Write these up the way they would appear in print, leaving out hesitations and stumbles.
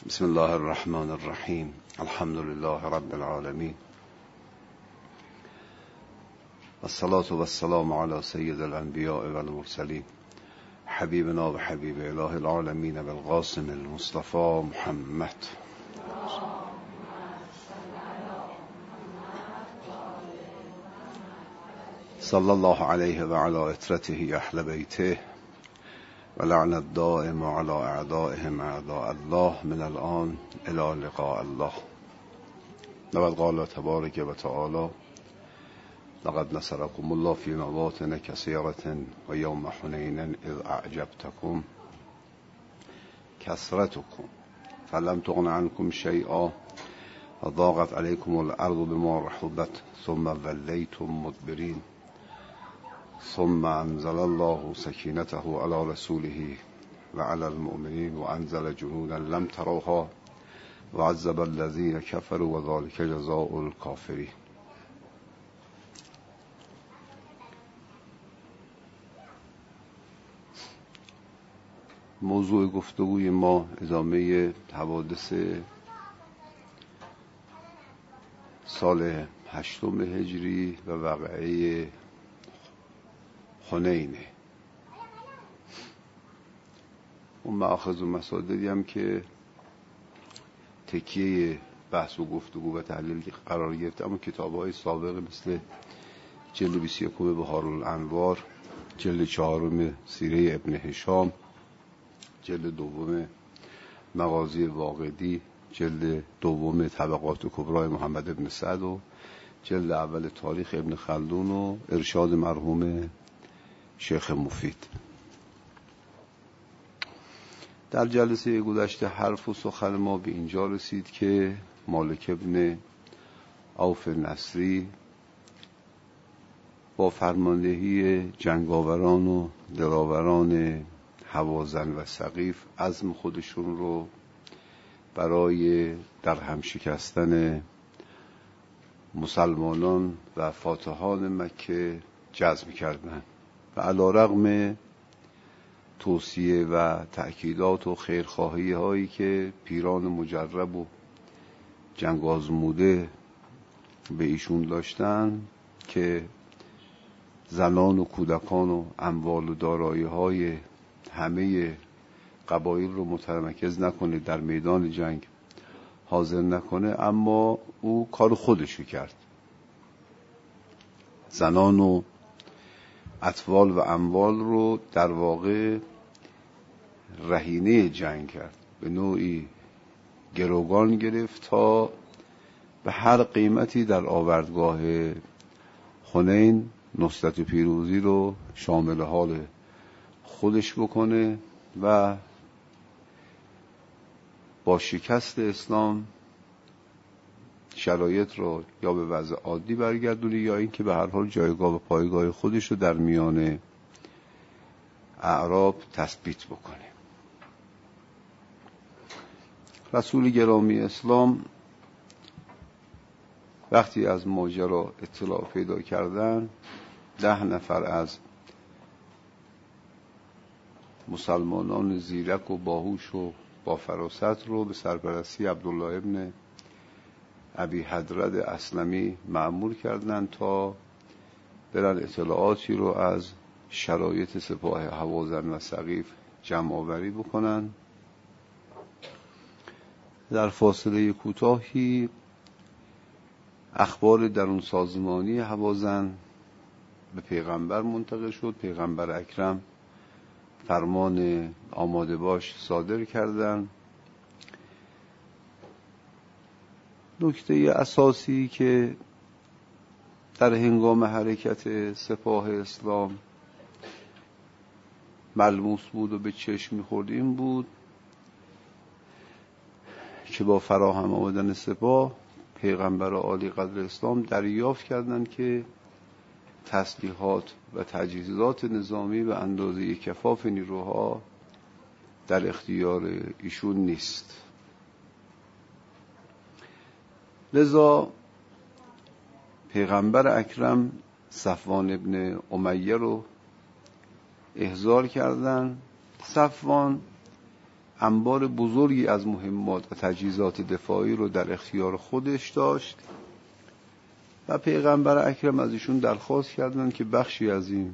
بسم الله الرحمن الرحیم. الحمد لله رب العالمین، والصلاة والسلام على سید الانبیاء والمرسلین، حبیبنا و حبیب اله العالمین بالقاسم المصطفى محمد. صلی الله علیه و علی اطرته اهل بیته و لعن الدائم على اعدائهم اعداء الله من الان الى لقاء الله. لقد قال تبارک و تعالی: لقد نصركم الله في مواطن كثيرة و یوم حنین اذ اعجبتكم كثرتكم فلم تغن عنكم شيئا وضاقت عليكم الارض بما رحبت ثم وليتم مدبرين ثم انزل الله سكينته على رسوله وعلى المؤمنين وانزل جنودا لم تروها وعذب الذين كفروا وذلك جزاء الكافرين. موضوع گفتگوی ما ادامه حوادث سال 8 هجری و واقعه حنینه. اون مأخذ و مصادری هم که تکیه بحث و گفتگو و تحلیل قرار گرفته، اما کتاب‌های سابق مثل جلد 21 بهارالانوار، جلد 4 سیره ابن هشام، جلد 2 مغازی واقدی، جلد 2 طبقات کبرای محمد ابن سعد و جلد اول تاریخ ابن خلدون و ارشاد مرحوم شیخ مفید. در جلسه گذشته حرف و سخن ما به اینجا رسید که مالک ابن عوف نصری با فرماندهی جنگاوران و دلاوران هوازن و ثقیف عزم خودشون رو برای در هم شکستن مسلمانان و فاتحان مکه جزم کردند و علی رغم توصیه و تأکیدات و خیرخواهی هایی که پیران مجرب و جنگ آزموده به ایشون داشتن که زنان و کودکان و اموال و دارایی های همه قبایل رو متمرکز نکنه، در میدان جنگ حاضر نکنه، اما او کار خودشو کرد. زنان و اطفال و اموال رو در واقع رهینه جنگ کرد، به نوعی گروگان گرفت تا به هر قیمتی در آوردگاه حنین نصرت و پیروزی رو شامل حال خودش بکنه و با شکست اسلام شرایط رو یا به وضع عادی برگردونه یا اینکه به هر حال جایگاه و پایگاه خودش رو در میان اعراب تثبیت بکنه. رسول گرامی اسلام وقتی از ماجرا اطلاع پیدا کردن 10 نفر از مسلمانان زیرک و باهوش و با فراست رو به سرپرستی عبدالله ابن ابی حضرت اسلمی مأمور کردند تا برن اطلاعاتی رو از شرایط سپاه هوازن و ثقیف جمع آوری بکنن. در فاصله کوتاهی اخبار درون سازمانی هوازن به پیغمبر منتقل شد. پیغمبر اکرم فرمان آماده باش صادر کردند. نکته اساسی که در هنگام حرکت سپاه اسلام ملموس بود و به چشم می‌خورد این بود که با فراهم آمدن سپاه پیغمبر عالی قدر اسلام دریافت کردند که تسلیحات و تجهیزات نظامی به اندازه کفاف نیروها در اختیار ایشون نیست. لذا پیغمبر اکرم صفوان ابن امیه رو احضار کردن. صفوان انبار بزرگی از مهمات و تجهیزات دفاعی رو در اختیار خودش داشت و پیغمبر اکرم از ایشون درخواست کردند که بخشی از این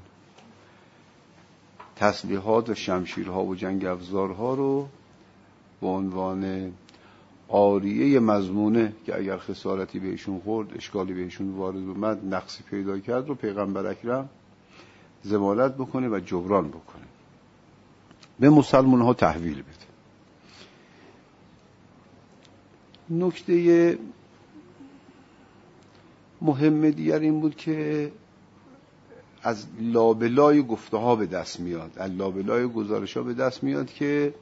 تسلیحات و شمشیرها و جنگ افزارها رو به عنوان عاریه مضمونه که اگر خسارتی بهشون خورد، اشکالی بهشون وارد اومد، نقصی پیدا کرد رو پیغمبر اکرم ضمانت بکنه و جبران بکنه، به مسلمان ها تحویل بده. نکته مهم دیگر این بود که از لابلای گفته ها به دست میاد، از لابلای گزارش ها به دست میاد که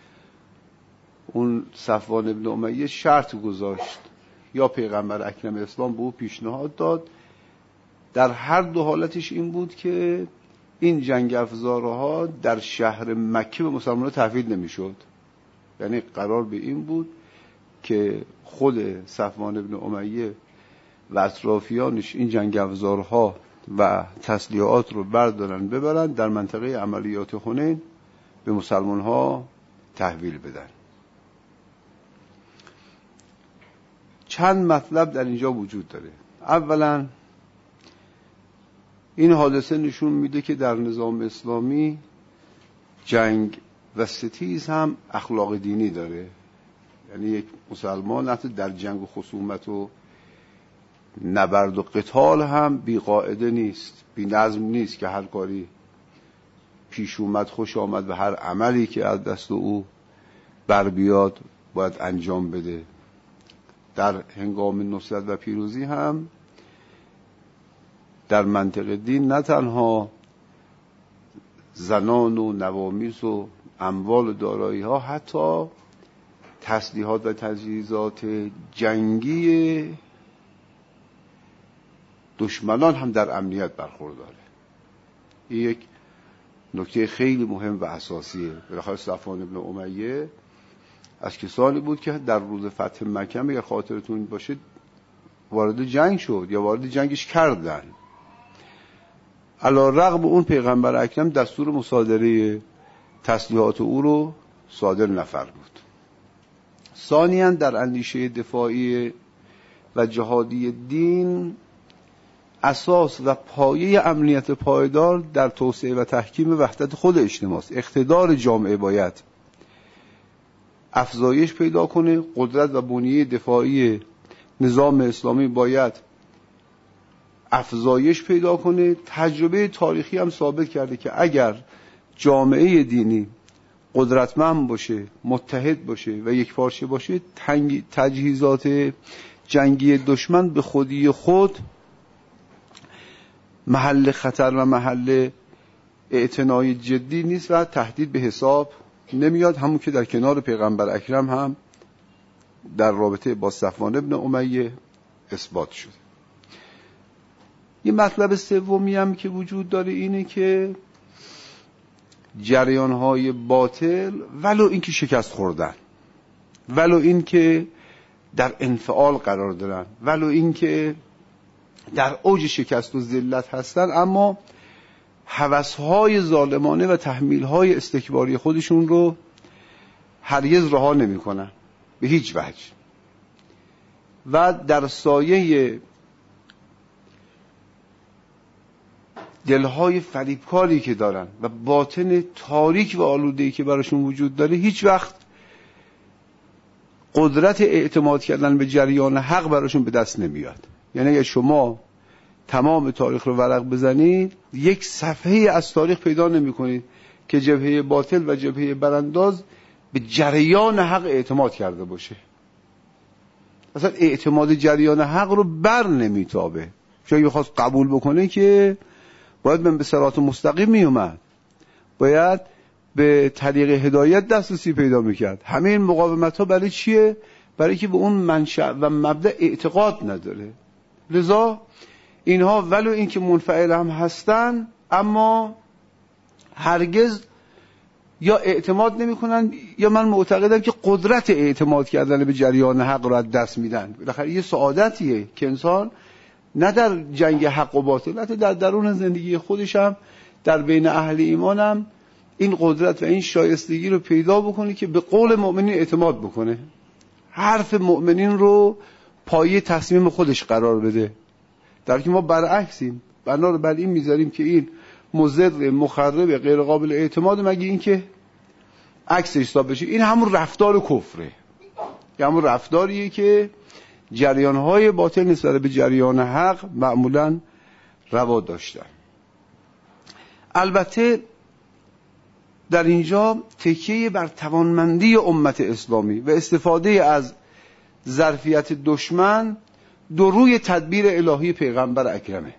اون صفوان ابن امیه شرط گذاشت یا پیغمبر اکرم اسلام به او پیشنهاد داد. در هر دو حالتش این بود که این جنگ افزارها در شهر مکه به مسلمانان تحویل نمیشد. یعنی قرار به این بود که خود صفوان ابن امیه و اطرافیانش این جنگ افزارها و تسلیحات رو بردارن ببرن در منطقه عملیات حنین به مسلمان ها تحویل بدن. چند مطلب در اینجا وجود داره. اولا این حادثه نشون میده که در نظام اسلامی جنگ و ستیز هم اخلاق دینی داره. یعنی یک مسلمان حتی در جنگ و خصومت و نبرد و قتال هم بی قاعده نیست، بی نظم نیست که هر کاری پیش اومد خوش آمد و هر عملی که از دست او بر بیاد باید انجام بده. در هنگام نصرت و پیروزی هم در منطقه دین نه تنها زنان و نوامیس و اموال و دارایی ها، حتی تسلیحات و تجهیزات جنگی دشمنان هم در امنیت برخورداره. این یک نکته خیلی مهم و اساسیه. بالاخره صفوان ابن امیه از کسانی بود که در روز فتح مکه اگر خاطرتون باشه وارد جنگ شد یا وارد جنگش کردن. علی رغم اون پیغمبر اکرم دستور مصادره تسلیحات او رو صادر نفرمود. ثانیاً در اندیشه دفاعی و جهادی دین اساس و پایه امنیت پایدار در توسعه و تحکیم وحدت خود اجتماع است. اقتدار جامعه باید افزایش پیدا کنه، قدرت و بنیه دفاعی نظام اسلامی باید افزایش پیدا کنه. تجربه تاریخی هم ثابت کرده که اگر جامعه دینی قدرتمند باشه، متحد باشه و یکپارچه باشه، تجهیزات جنگی دشمن به خودی خود محل خطر و محل اعتنای جدی نیست و تهدید به حساب نمیاد. همون که در کنار پیغمبر اکرم هم در رابطه با صفوان ابن امیه اثبات شده. یه مطلب سومی هم که وجود داره اینه که جریان‌های باطل ولو اینکه شکست خوردن، ولو اینکه در انفعال قرار دارن، ولو اینکه در اوج شکست و ذلت هستن، اما هوس‌های ظالمانه و تحمیل‌های استکباری خودشون رو هرگز رها نمی‌کنن به هیچ وجه و در سایه دلهای فریبکاری که دارن و باطن تاریک و آلوده‌ای که براشون وجود داره هیچ وقت قدرت اعتماد کردن به جریان حق براشون به دست نمیاد. یعنی اگه شما تمام تاریخ رو ورق بزنید یک صفحه از تاریخ پیدا نمی کنید که جبهه باطل و جبهه برانداز به جریان حق اعتماد کرده باشه. اصلا اعتماد جریان حق رو بر نمیتابه. چون اگه خواست قبول بکنه که باید من به صراط مستقیم می اومد، باید به طریق هدایت دسترسی پیدا میکرد. همه این مقاومت ها برای چیه؟ برای که به اون منشأ و مبدأ اعتقاد نداره. لذا اینها ولو اینکه منفعل هم هستن اما هرگز یا اعتماد نمیکنن یا من معتقدم که قدرت اعتماد کردن به جریان حق رو از دست میدن. بالاخره یه سعادتیه که انسان نه در جنگ حق و باطل، حتی در درون زندگی خودش هم در بین اهل ایمان هم این قدرت و این شایستگی رو پیدا بکنه که به قول مؤمنین اعتماد بکنه، حرف مؤمنین رو پایه تصمیم خودش قرار بده، در که ما برعکسیم، بنا رو بر این میذاریم که این مضر، مخرب، غیر قابل اعتماد، مگه این که عکسش حساب بشه. این همون رفتار کفره، همون رفتاریه که جریان‌های باطل نسبت به جریان حق معمولاً روا داشتن. البته در اینجا تکیه بر توانمندی امت اسلامی و استفاده از ظرفیت دشمن دو روی تدبیر الهی پیغمبر اکرمه.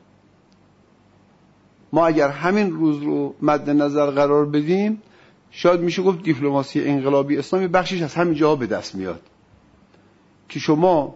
ما اگر همین روز رو مد نظر قرار بدیم، شاید میشه گفت دیپلماسی انقلابی اسلامی بخشش از همین جا به دست میاد که شما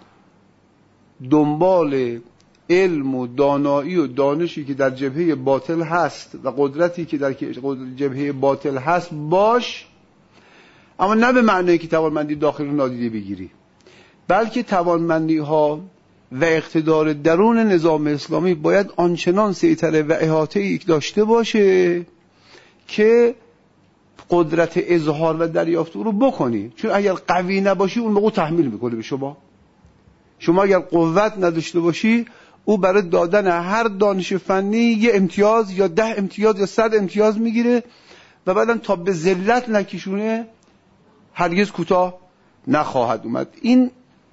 دنبال علم و دانایی و دانشی که در جبهه باطل هست و قدرتی که در جبهه باطل هست باش، اما نه به معنی که توانمندی داخل رو نادیده بگیری، بلکه توانمندی ها و اقتدار درون نظام اسلامی باید آنچنان سیطره و احاطه‌ای داشته باشه که قدرت اظهار و دریافت رو بکنی. چون اگر قوی نباشی اون موقع تحمیل میکنه به شما. شما اگر قوت نداشته باشی، او برای دادن هر دانش فنی یه امتیاز یا 10 امتیاز یا 100 امتیاز میگیره و بعدم تا به ذلت نکشونه هرگز کوتاه نخواهد اومد. این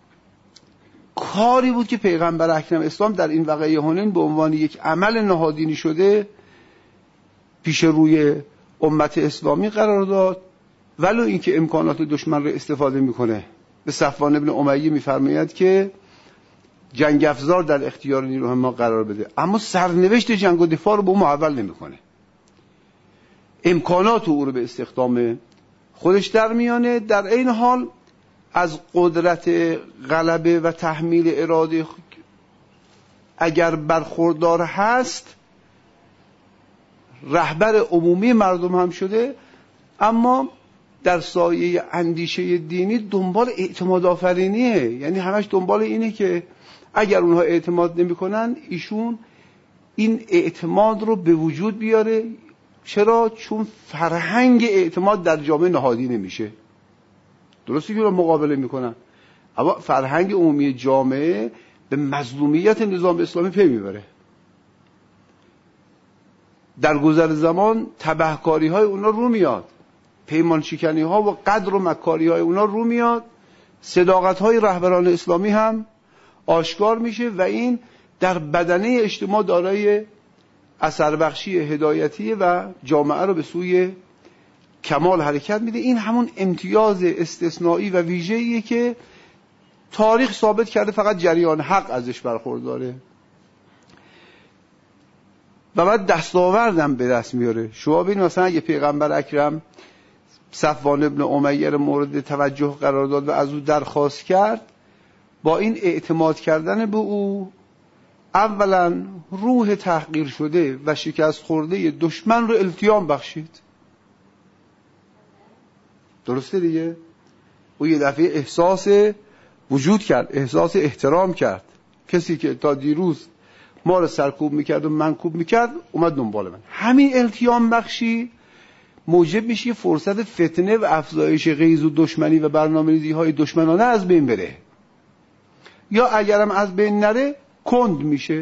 کاری بود که پیغمبر اکرم اسلام در این وقایع هنین به عنوان یک عمل نهادینی شده پیش روی امت اسلامی قرار داد، ولو اینکه امکانات دشمن رو استفاده میکنه. به صفوان ابن امیه میفرماید که جنگ افزار در اختیار نیروهای ما قرار بده، اما سرنوشت جنگ و دفاع رو به اون محول نمیکنه. امکانات او رو به استخدام خودش در میانه، در این حال از قدرت غلبه و تحمیل اراده اگر برخوردار هست، رهبر عمومی مردم هم شده، اما در سایه اندیشه دینی دنبال اعتماد آفرینیه. یعنی همش دنبال اینه که اگر اونها اعتماد نمی کنن، ایشون این اعتماد رو به وجود بیاره. چرا؟ چون فرهنگ اعتماد در جامعه نهادی نمیشه. درسته که رو مقابله میکنن، اما فرهنگ عمومی جامعه به مظلومیت نظام اسلامی پی میبره. در گذر زمان تبهکاری های اونا رو میاد، پیمان شکنی ها و قدر و مکاری های اونا رو میاد، صداقت های رهبران اسلامی هم آشکار میشه و این در بدنه اجتماع دارای اثر بخشی هدایتی و جامعه رو به سوی کمال حرکت میده. این همون امتیاز استثنایی و ویژه‌ایه که تاریخ ثابت کرده فقط جریان حق ازش برخورداره و بعد دستاوردم به دست میاره. شما ببینید مثلا اگه پیغمبر اکرم صفوان ابن امیه مورد توجه قرار داد و از او درخواست کرد، با این اعتماد کردن به او اولا روح تحقیر شده و شکست خورده دشمن رو التیام بخشید. درسته دیگه؟ او یه دفعه احساس وجود کرد، احساس احترام کرد. کسی که تا دیروز ما رو سرکوب میکرد و منکوب میکرد اومد دنبال من. همین التیام بخشی موجب میشه فرصت فتنه و افزایش غیظ و دشمنی و برنامه‌ریزی های دشمنانه از بین بره، یا اگرم از بین نره کند میشه،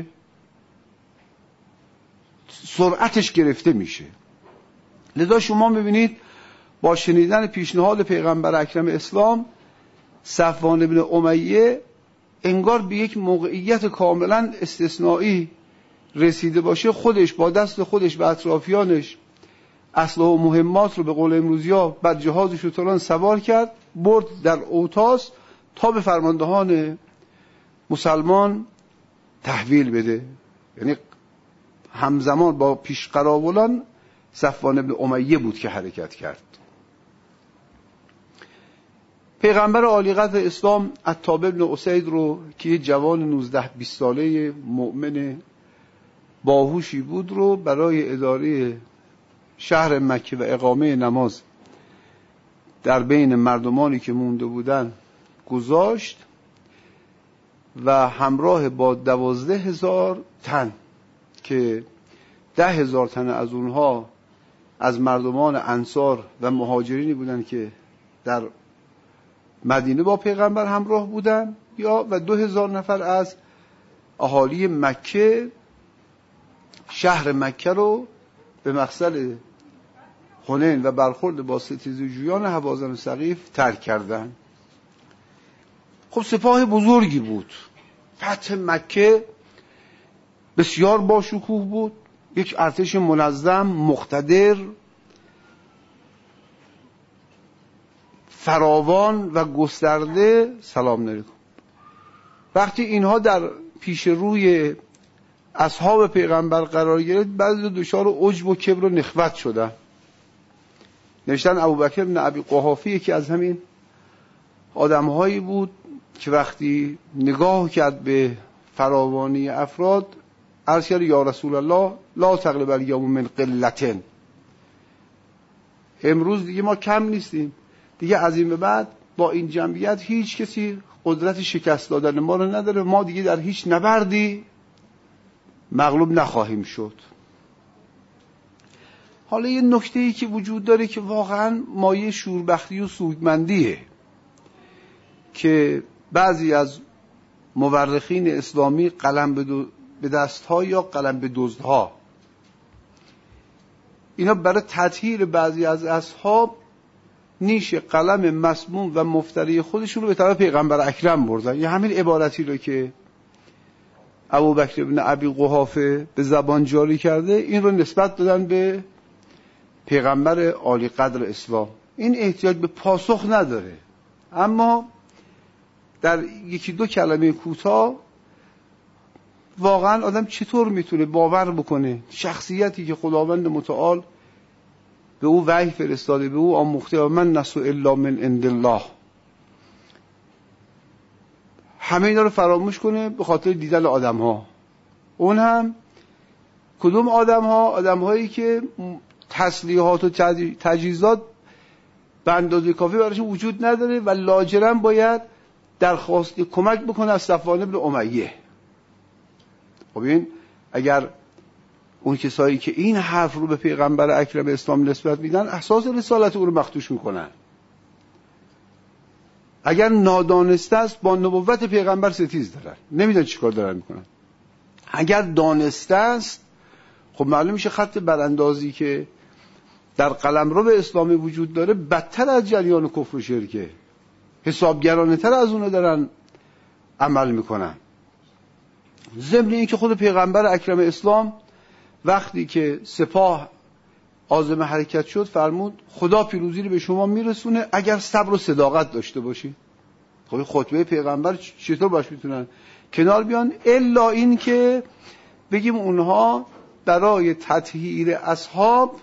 سرعتش گرفته میشه. لذا شما میبینید با شنیدن پیشنهاد پیغمبر اکرم اسلام، صفوان ابن امیه انگار به یک موقعیت کاملا استثنایی رسیده باشه، خودش با دست خودش و اطرافیانش اسلحه و مهمات رو به قول امروزی‌ها بر جهاز شتران سوار کرد، برد در اوتاس تا به فرماندهان مسلمان تحویل بده. یعنی همزمان با پیشقراولان صفوان ابن امیه بود که حرکت کرد. پیغمبر عالی قدر اسلام عتاب ابن اسید رو که یه جوان 19-20 ساله مؤمن باهوشی بود رو برای اداره شهر مکه و اقامه نماز در بین مردمانی که مونده بودن گذاشت و همراه با 12,000 تن که 10,000 تن از اونها از مردمان انصار و مهاجرینی بودن که در مدینه با پیغمبر همراه بودن، و 2000 نفر از اهالی مکه شهر مکه رو به مقصد حنین و برخورد با ستیزجویان هوازن و ثقیف ترک کردن. خب سپاه بزرگی بود. فتح مکه بسیار باشکوه بود، یک ارتش منظم، مقتدر، فراوان و گسترده. سلام علیکم. وقتی اینها در پیش روی اصحاب پیغمبر قرار گرفت، بعضی دچار عجب و کبر و نخوت شدن. نوشتن ابوبکر بن ابی قحافه یکی از همین آدم‌هایی بود که وقتی نگاه کرد به فراوانی افراد، عرض کرد یا رسول الله لا تغلب الیوم من قلة، امروز دیگه ما کم نیستیم، دیگه از این به بعد با این جمعیت هیچ کسی قدرت شکست دادن ما رو نداره، ما دیگه در هیچ نبردی مغلوب نخواهیم شد. حالا یه نکته‌ای که وجود داره که واقعا مایه شوربختی و سودمندیه که بعضی از مورخین اسلامی قلم به دست‌ها یا قلم به دزدها، اینا برای تطهیر بعضی از اصحاب نیش قلم مسموم و مفتری خودشون رو به طرف پیغمبر اکرم بردن. یا همین عبارتی رو که ابوبکر بن ابی قحافه به زبان جاری کرده، این رو نسبت دادن به پیغمبر عالی قدر اسلام. این احتیاج به پاسخ نداره، اما در یکی دو کلمه کوتاه واقعا آدم چطور میتونه باور بکنه شخصیتی که خداوند متعال به او وحی فرستاده، به او آموخته و من نصر الا من عند الله، همه اینا رو فراموش کنه به خاطر دیدن آدم ها. اون هم کدوم آدم ها؟ آدم هایی که تسلیحات و تجهیزات به اندازه کافی براشون وجود نداره و لاجرم باید درخواست کمک بکنه از صفوان بن امیه. خب این اگر اون کسایی که این حرف رو به پیغمبر اکرم اسلام نسبت میدن احساس رسالت او رو مخدوش میکنن، اگر نادانسته است با نبوت پیغمبر ستیز دارن، نمیدونن چیکار دارن میکنن. اگر دانسته است خب معلوم میشه خط براندازی که در قلمرو به اسلامی وجود داره بدتر از جریان کفر و شرکه، حسابگرانه تر از اونو دارن عمل میکنن. ضمن این که خود پیغمبر اکرم اسلام وقتی که سپاه عازم حرکت شد فرمود خدا پیروزی رو به شما میرسونه اگر صبر و صداقت داشته باشی. خب خطبه پیغمبر چطور باش میتونن کنار بیان الا این که بگیم اونها برای تطهیر اصحاب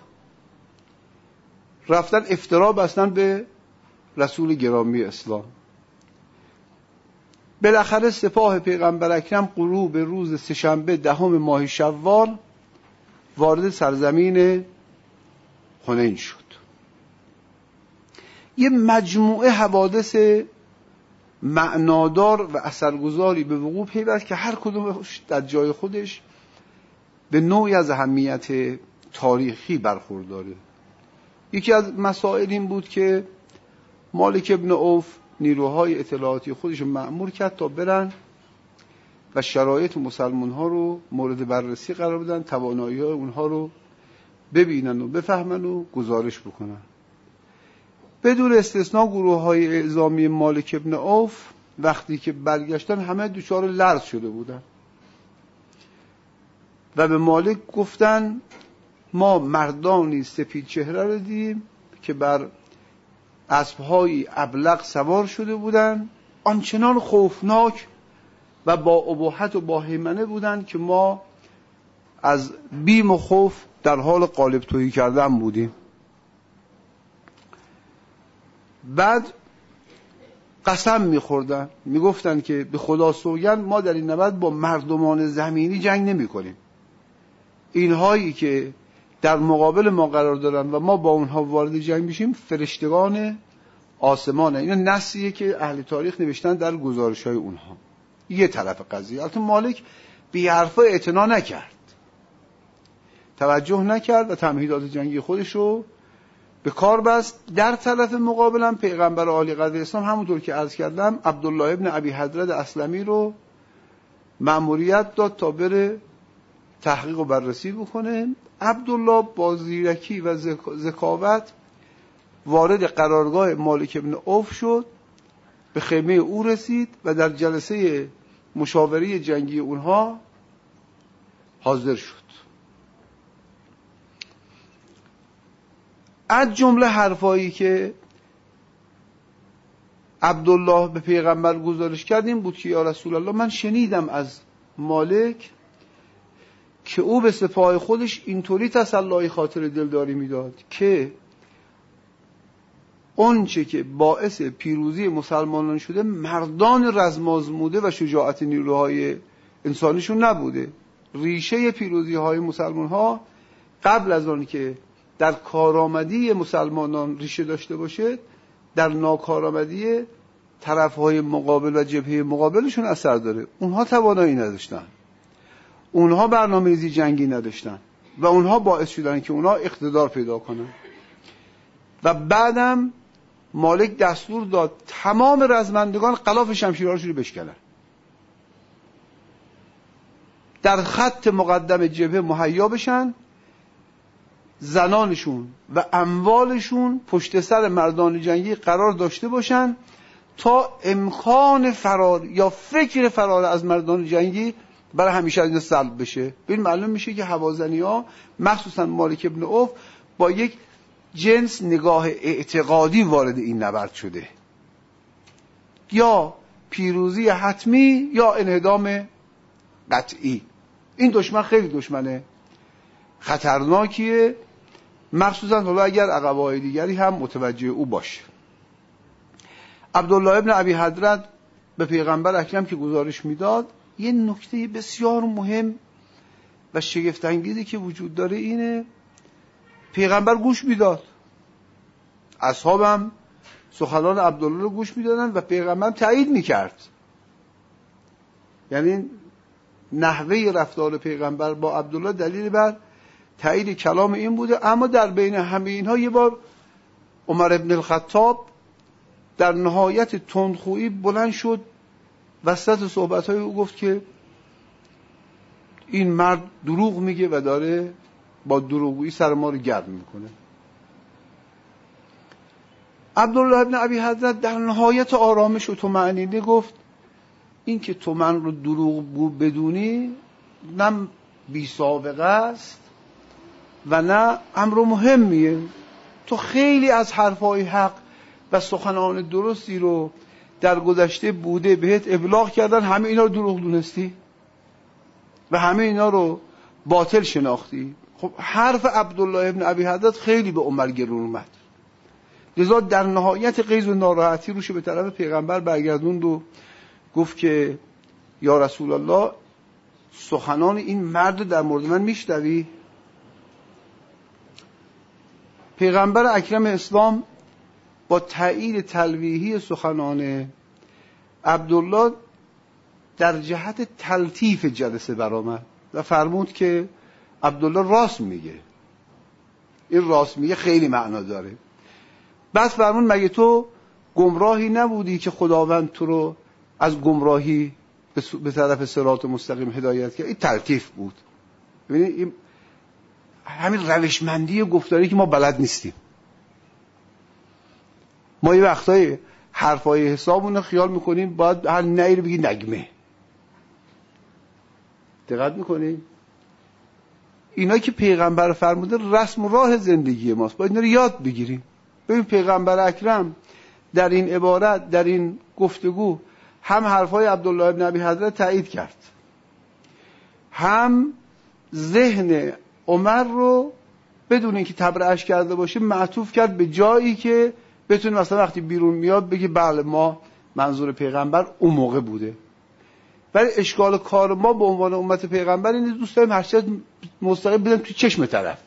رفتن افترا بستن به رسول گرامی اسلام. بالاخره سپاه پیغمبر اکرم غروب روز سه‌شنبه 10 ماه شوال وارد سرزمین حنین شد. یه مجموعه حوادث معنادار و اثرگذاری به وقوع پیوست که هر کدومش در جای خودش به نوعی از اهمیت تاریخی برخورداره. یکی از مسائل این بود که مالک ابن عوف نیروهای اطلاعاتی خودش رو مأمور کرد تا برن و شرایط مسلمان ها رو مورد بررسی قرار بدن، توانایی های اونها رو ببینن و بفهمن و گزارش بکنن. بدون استثناء گروه های اعزامی مالک ابن عوف وقتی که برگشتن همه دچار لرز شده بودن و به مالک گفتن ما مردانی سپید چهره رو دیدیم که بر اسب‌های ابلق سوار شده بودن، آنچنان خوفناک و با اباحت و با هیمنه بودن که ما از بیم و خوف در حال قالب تویی کردن بودیم. بعد قسم می‌خوردن، میگفتن که به خدا سوگند ما در این نبرد با مردمان زمینی جنگ نمی‌کنیم. اینهایی که در مقابل ما قرار دارن و ما با اونها وارد جنگ بشیم فرشتگان آسمانه. اینا نصیه که اهل تاریخ نوشتن در گزارش‌های اونها. یه طرف قضیه. البته مالک به حرفا اعتنا نکرد، توجه نکرد و تمهیدات جنگی خودش رو به کار بست. در طرف مقابلم پیغمبر عالی قدر اسلام همونطور که عرض کردم عبدالله ابن ابی حضرت اسلمی رو مأموریت داد تا بره تحقیق و بررسی بکنه. عبدالله با زیرکی و ذکاوت وارد قرارگاه مالک ابن عوف شد، به خیمه او رسید و در جلسه مشاوره جنگی اونها حاضر شد. از جمله حرفایی که عبدالله به پیغمبر گزارش کرد این بود که یا رسول الله، من شنیدم از مالک که او به سپاه خودش اینطوری تسلای خاطر دلداری میداد که اونچه که باعث پیروزی مسلمانان شده مردان رزم‌آزموده و شجاعت نیروهای انسانیشون نبوده. ریشه پیروزی های مسلمان ها قبل از آن که در کارآمدی مسلمانان ریشه داشته باشه، در ناکارآمدی طرفهای مقابل و جبهه مقابلشون اثر داره. اونها توانایی نداشتن، اونها برنامه‌ریزی جنگی نداشتن و اونها باعث شدن که اونها اقتدار پیدا کنن. و بعدم مالک دستور داد تمام رزمندگان غلاف شمشیرهاشون رو بشکنن، در خط مقدم جبهه مهیا بشن، زنانشون و اموالشون پشت سر مردان جنگی قرار داشته باشن تا امکان فرار یا فکر فرار از مردان جنگی برای همیشه از این سلب بشه. ببین معلوم میشه که هوازنی‌ها مخصوصا مالک ابن عوف با یک جنس نگاه اعتقادی وارد این نبرد شده، یا پیروزی حتمی یا انهدام قطعی. این دشمن خیلی دشمنه خطرناکیه، مخصوصا حالا اگر عقبه‌های دیگری هم متوجه او باشه. عبدالله ابن ابی حضرت به پیغمبر اکرم که گزارش میداد، یه نکته بسیار مهم و شگفت انگیزی که وجود داره اینه، پیغمبر گوش میداد، اصحابم سخنان عبدالله رو گوش میدادن و پیغمبر تایید میکرد. یعنی نحوه رفتار پیغمبر با عبدالله دلیل بر تایید کلام این بوده. اما در بین همه اینها یه بار عمر ابن الخطاب در نهایت تندخویی بلند شد، وسط صحبت‌های او گفت که این مرد دروغ میگه و داره با دروغگویی سر ما رو گرم میکنه. عبدالله ابن ابی حضرت در نهایت آرامش و طمأنینه گفت این که تو من رو دروغگو بدونی نه بی سابقه است و نه امر مهمیه. تو خیلی از حرفای حق و سخنان درستی رو در گذشته بوده بهت ابلاغ کردن، همه اینا رو دروغ دونستی و همه اینا رو باطل شناختی. خب حرف عبدالله ابن ابی حضرت خیلی به عمر گرون اومد، لذا در نهایت غیظ و ناراحتی روش به طرف پیغمبر برگردوند و گفت که یا رسول الله، سخنان این مرد در مورد من میشنوی؟ پیغمبر اکرم اسلام با تایید تلویحی سخنان عبدالله در جهت تلطیف جلسه برآمد و فرمود که عبدالله راست میگه. این راست میگه خیلی معنا داره. بعد فرمود مگه تو گمراهی نبودی که خداوند تو رو از گمراهی به طرف صراط مستقیم هدایت کرد؟ این تلطیف بود. ببینید این همین روشمندی گفتاری که ما بلد نیستیم. ما یه وقتای حرفای حسابونو خیال میکنیم باید هر نهی رو بگی نگمه. دقت میکنید؟ اینا که پیغمبر فرموده رسم و راه زندگی ماست، باید اینا رو یاد بگیریم. ببین پیغمبر اکرم در این عبارت، در این گفتگو، هم حرفای عبدالله ابن ابی حضرت تایید کرد، هم ذهن عمر رو بدون اینکه تبرئه‌اش کرده باشه معطوف کرد به جایی که بتونه مثلا وقتی بیرون میاد بگه بله ما منظور پیغمبر اون موقع بوده. ولی اشکال کار ما به عنوان امت پیغمبر اینه دوست داریم هر چیز مستقیم بدیم تو چشم طرف،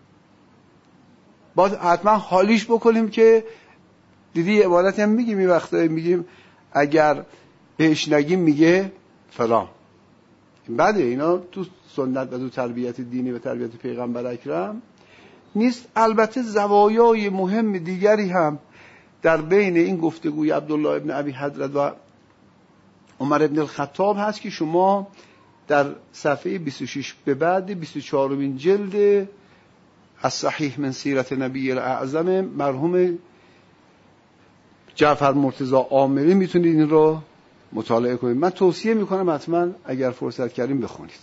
باید حتما حالیش بکنیم که دیدی عبارت هم میگیم این وقتا، میگیم اگر بهش نگیم میگه فلان. بده، اینا تو سنت و تو تربیت دینی و تربیت پیغمبر اکرم نیست. البته زوایای مهم دیگری هم در بین این گفتگوی عبدالله ابن ابی حضرت و عمر ابن الخطاب هست که شما در صفحه 26 به بعد 24مین جلد از صحیح من سیرت نبی الاعظم مرحوم جعفر مرتضی عامری میتونید این رو مطالعه کنید. من توصیه میکنم حتما اگر فرصت کردیم بخونید.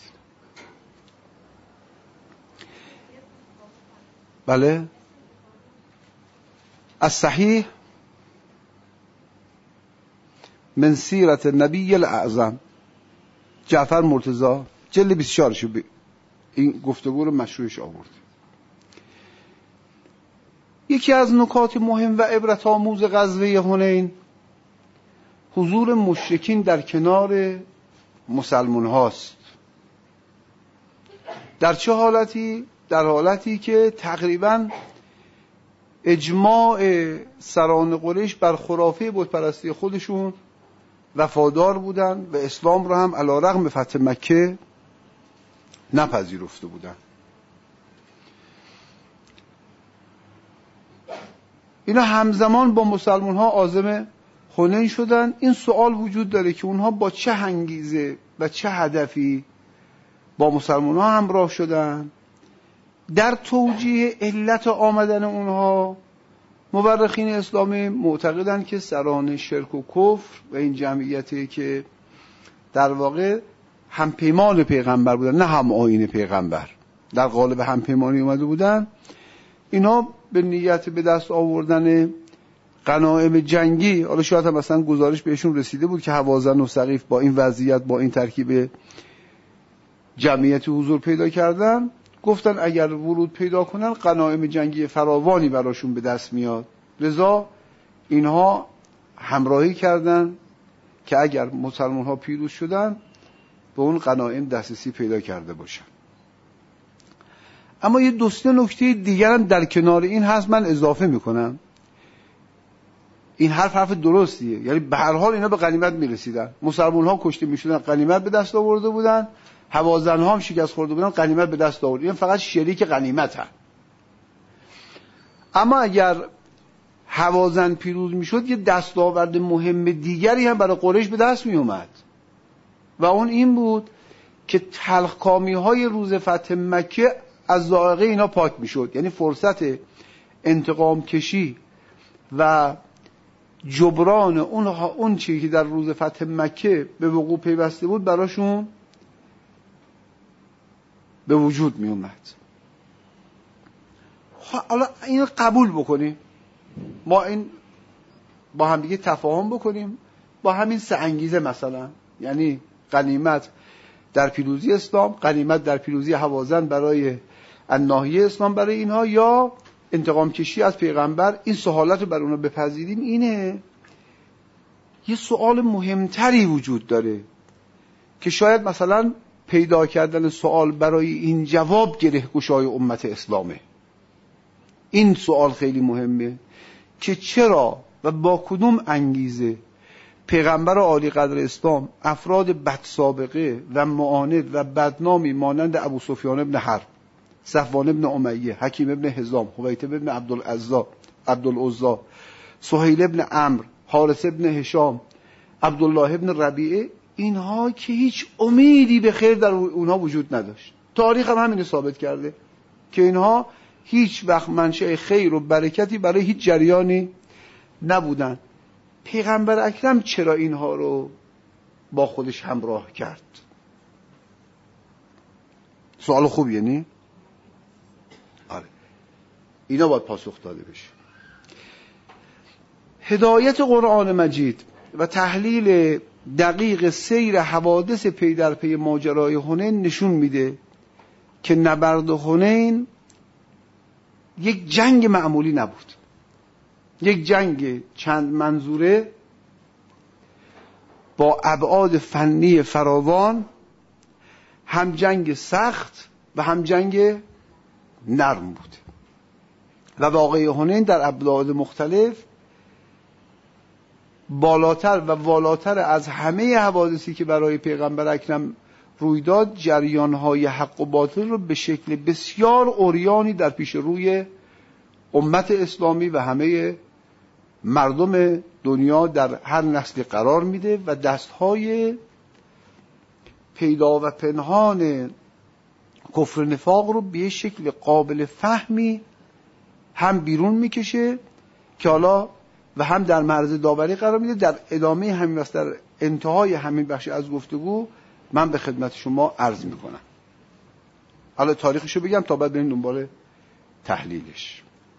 بله، از صحیح من سیرت نبی الاعظم جعفر مرتضی جلد 24 شو این گفتگو رو مشروعش آورد. یکی از نکات مهم و عبرت آموز غزوه حنین حضور مشرکین در کنار مسلمان هاست. در چه حالتی؟ در حالتی که تقریباً اجماع سران قریش بر خرافه بتپرستی خودشون وفادار بودن و اسلام را هم علی رغم فتح مکه نپذیرفته بودن. اینا همزمان با مسلمان ها عازم حنین شدن. این سوال وجود داره که اونها با چه انگیزه و چه هدفی با مسلمان ها همراه شدن. در توجیه علت آمدن اونها مورخین اسلامی معتقدند که سران شرک و کفر و این جمعیتی که در واقع همپیمان پیغمبر بودن، نه هم آیین پیغمبر، در قالب همپیمانی اومده بودن، اینا به نیت به دست آوردن غنایم جنگی، حالا شاید هم مثلا گزارش بهشون رسیده بود که هوازن و ثقیف با این وضعیت با این ترکیب جمعیتی حضور پیدا کردن، گفتن اگر ورود پیدا کنن غنایم جنگی فراوانی براشون به دست میاد. لذا اینها همراهی کردن که اگر مسلمان ها پیروز شدن به اون غنایم دسترسی پیدا کرده باشن. اما یه دوسته نکته دیگر هم در کنار این هست، من اضافه میکنم. این حرف درستیه، یعنی به هر حال اینا به غنیمت میرسیدن، مسلمان ها کشته میشدن غنیمت به دست آورده بودن، هوازن ها هم شکست خورده بودن غنیمت به دست آورده. این فقط شریک غنیمت هست. اما اگر هوازن پیروز میشد یه دستاورد مهم دیگری هم برای قریش به دست می اومد و اون این بود که تلخکامی های روز فتح مکه از ذائقه اینا پاک میشد. یعنی فرصت انتقام کشی و جبران اون چیزی که در روز فتح مکه به وقوع پیوسته بود براشون به وجود می اومد. حالا این قبول بکنیم، ما این با هم دیگه تفاهم بکنیم با همین سه انگیزه، مثلا یعنی غنیمت در پیروزی اسلام، غنیمت در پیروزی هوازن برای ناحیه اسلام برای اینها، یا انتقام کشی از پیغمبر. این سه حالت رو بر اونها بپذیریم. اینه یه سوال مهمتری وجود داره که شاید مثلا پیدا کردن سوال برای این جواب گره گشای امت اسلامه. این سوال خیلی مهمه که چرا و با کدوم انگیزه پیغمبر عالی قدر اسلام افراد بد سابقه و معاند و بدنامی مانند ابو سفیان ابن حرب، صفوان ابن امیه، حکیم ابن حزام، حویتب ابن عبدالعزا، سهیل ابن عمرو، حارث ابن هشام، عبدالله ابن ربیعه، اینها که هیچ امیدی به خیر در اونها وجود نداشت. تاریخ هم همین ثابت کرده که اینها هیچ وقت منشأ خیر و برکتی برای هیچ جریانی نبودن. پیغمبر اکرم چرا اینها رو با خودش همراه کرد؟ سوال خوبیه نی؟ آره، اینا باید پاسخ داده بشه. هدایت قرآن مجید و تحلیل دقیق سیر حوادث پی در پی ماجرای حنین نشون میده که نبرد حنین یک جنگ معمولی نبود، یک جنگ چند منظوره با ابعاد فنی فراوان، هم جنگ سخت و هم جنگ نرم بود و واقعه حنین در ابعاد مختلف بالاتر و والاتر از همه حوادثی که برای پیغمبر اکرم رویداد جریان‌های حق و باطل رو به شکل بسیار عریانی در پیش روی امت اسلامی و همه مردم دنیا در هر نسلی قرار میده و دستهای پیدا و پنهان کفر نفاق رو به شکل قابل فهمی هم بیرون میکشه که حالا و هم در معرض داوری قرار میده. در ادامه همین بحث، در انتهای همین بخش از گفتگو من به خدمت شما عرض میکنم. حالا تاریخشو بگم تا بعد بریم دنبال تحلیلش.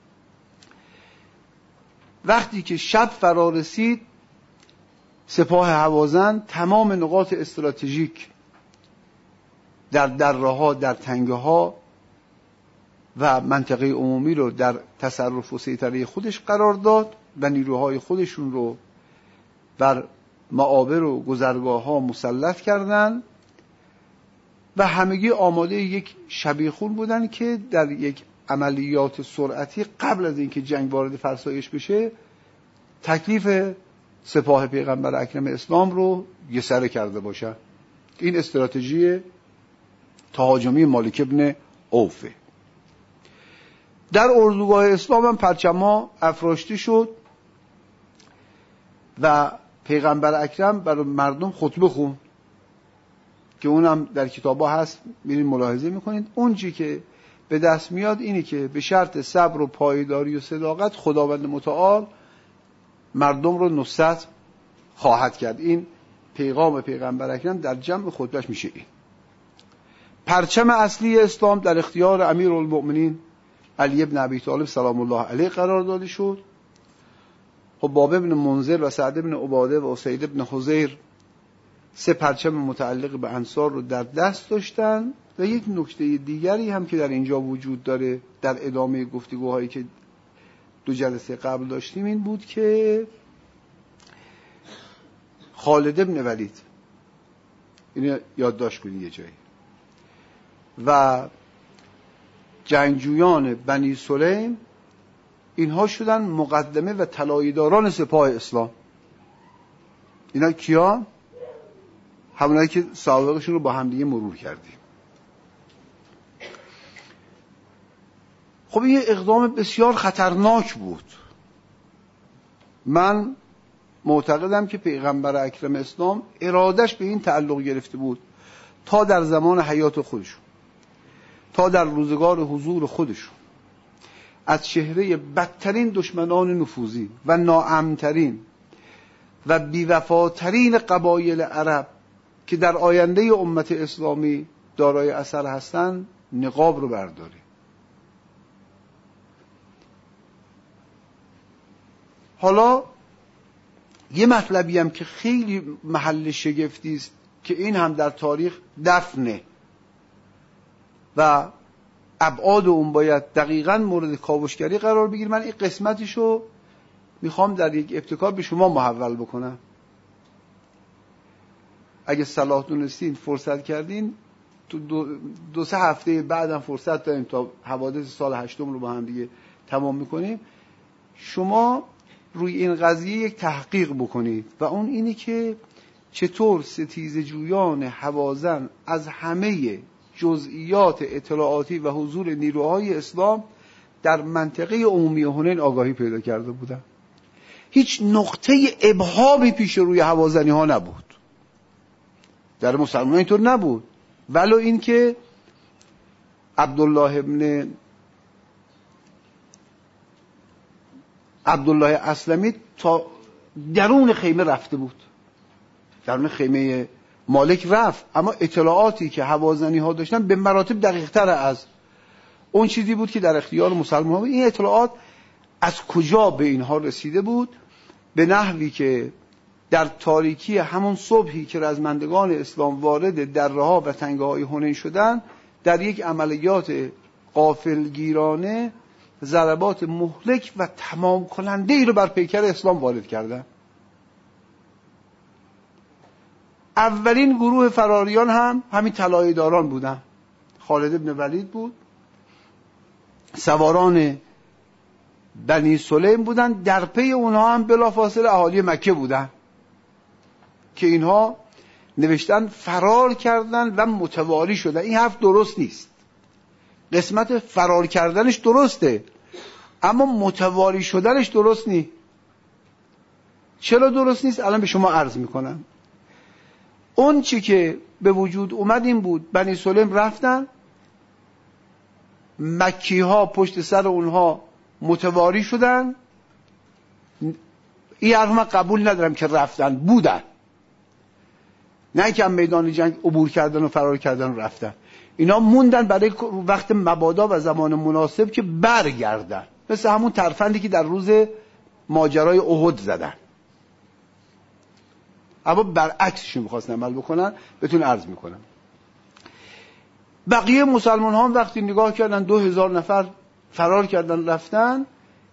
وقتی که شب فرا رسید، سپاه هوازن تمام نقاط استراتژیک در دره‌ها، در تنگه‌ها و منطقه عمومی رو در تصرف و سیطره خودش قرار داد و نیروهای خودشون رو بر معابر و گذرگاه‌ها مسلط کردند و همگی آماده یک شبیخون بودن که در یک عملیات سرعتی قبل از اینکه جنگ وارد فرسایش بشه تکلیف سپاه پیغمبر اکرم اسلام رو یسره کرده باشن. این استراتژی تهاجمی مالک ابن عوفه. در اردوگاه اسلام هم پرچم‌ها افراشته شد و پیغمبر اکرم برای مردم خطبه خوند که اونم در کتابا هست، میرین ملاحظه میکنید. اون چی که به دست میاد اینه که به شرط صبر و پایداری و صداقت خداوند متعال مردم رو نصرت خواهد کرد. این پیغام پیغمبر اکرم در جمع خطبهش میشه. این پرچم اصلی اسلام در اختیار امیرالمؤمنین علی ابن ابی طالب سلام الله علیه قرار داده شد. حباب ابن منذر و سعد ابن عباده و اسید ابن حضیر سه پرچم متعلق به انصار رو در دست داشتن. و یک نکته دیگری هم که در اینجا وجود داره در ادامه گفتگوهایی که دو جلسه قبل داشتیم این بود که خالد ابن ولید، اینو یادداشت کنید یه جایی، و جنگجویان بنی سلیم اینها شدن مقدمه و طلایه‌داران سپاه اسلام. اینا کیا؟ همونایی که سابقشون رو با هم دیگه مرور کردیم. خب این اقدام بسیار خطرناک بود. من معتقدم که پیغمبر اکرم اسلام ارادش به این تعلق گرفته بود تا در زمان حیات خودشون، تا در روزگار حضور خودشون، از چهره بدترین دشمنان نفوذی و ناامن‌ترین و بی‌وفاترین قبایل عرب که در آینده امت اسلامی دارای اثر هستند نقاب رو برداره. حالا یه مطلبی هم که خیلی محل شگفتی است که این هم در تاریخ دفنه و ابعاد اون باید دقیقاً مورد کاوشگری قرار بگیره. من این قسمتشو میخوام در یک ابتکار به شما محول بکنم. اگه صلاح دونستین فرصت کردین تو دو سه هفته بعدم فرصت داریم تا حوادث سال 8 رو با هم دیگه تمام میکنیم. شما روی این قضیه یک تحقیق بکنید و اون اینی که چطور ستیزه جویان هوازن از همه جزئیات اطلاعاتی و حضور نیروهای اسلام در منطقه عمومی هنین آگاهی پیدا کرده بودن. هیچ نقطه ابهامی پیش روی هوازنی ها نبود. در مسلمان اینطور نبود. ولو این که عبدالله اسلمی تا درون خیمه رفته بود، درون خیمه مالک رفت، اما اطلاعاتی که هوازنی ها داشتن به مراتب دقیق تر از اون چیزی بود که در اختیار مسلمان ها بود. این اطلاعات از کجا به اینها رسیده بود؟ به نحوی که در تاریکی همون صبحی که رزمندگان اسلام وارد دره‌ها و تنگه‌های هنین شدن، در یک عملیات غافلگیرانه ضربات مهلک و تمام کننده ای رو بر پیکر اسلام وارد کردن. اولین گروه فراریان هم همین طلایه‌داران بودن. خالد ابن ولید بود، سواران بنی سلیم بودن، در پی اونها هم بلافاصله اهالی مکه بودن که اینها نوشتن فرار کردن و متواری شدن. این حرف درست نیست. قسمت فرار کردنش درسته، اما متواری شدنش درست نیست. چرا درست نیست؟ الان به شما عرض میکنم. اون چی که به وجود اومد این بود: بنی سلیم رفتن، مکی ها پشت سر اونها متواری شدن. این حرف من قبول ندارم که رفتن، بودن، نه که میدان جنگ عبور کردن و فرار کردن و رفتن. اینا موندن برای وقت مبادا و زمان مناسب که برگردن، مثل همون ترفندی که در روز ماجرای احد زدن. اما برعکسش می‌خواستن عمل بکنن. بهتون عرض میکنم بقیه مسلمان ها وقتی نگاه کردن 2000 نفر فرار کردن رفتن،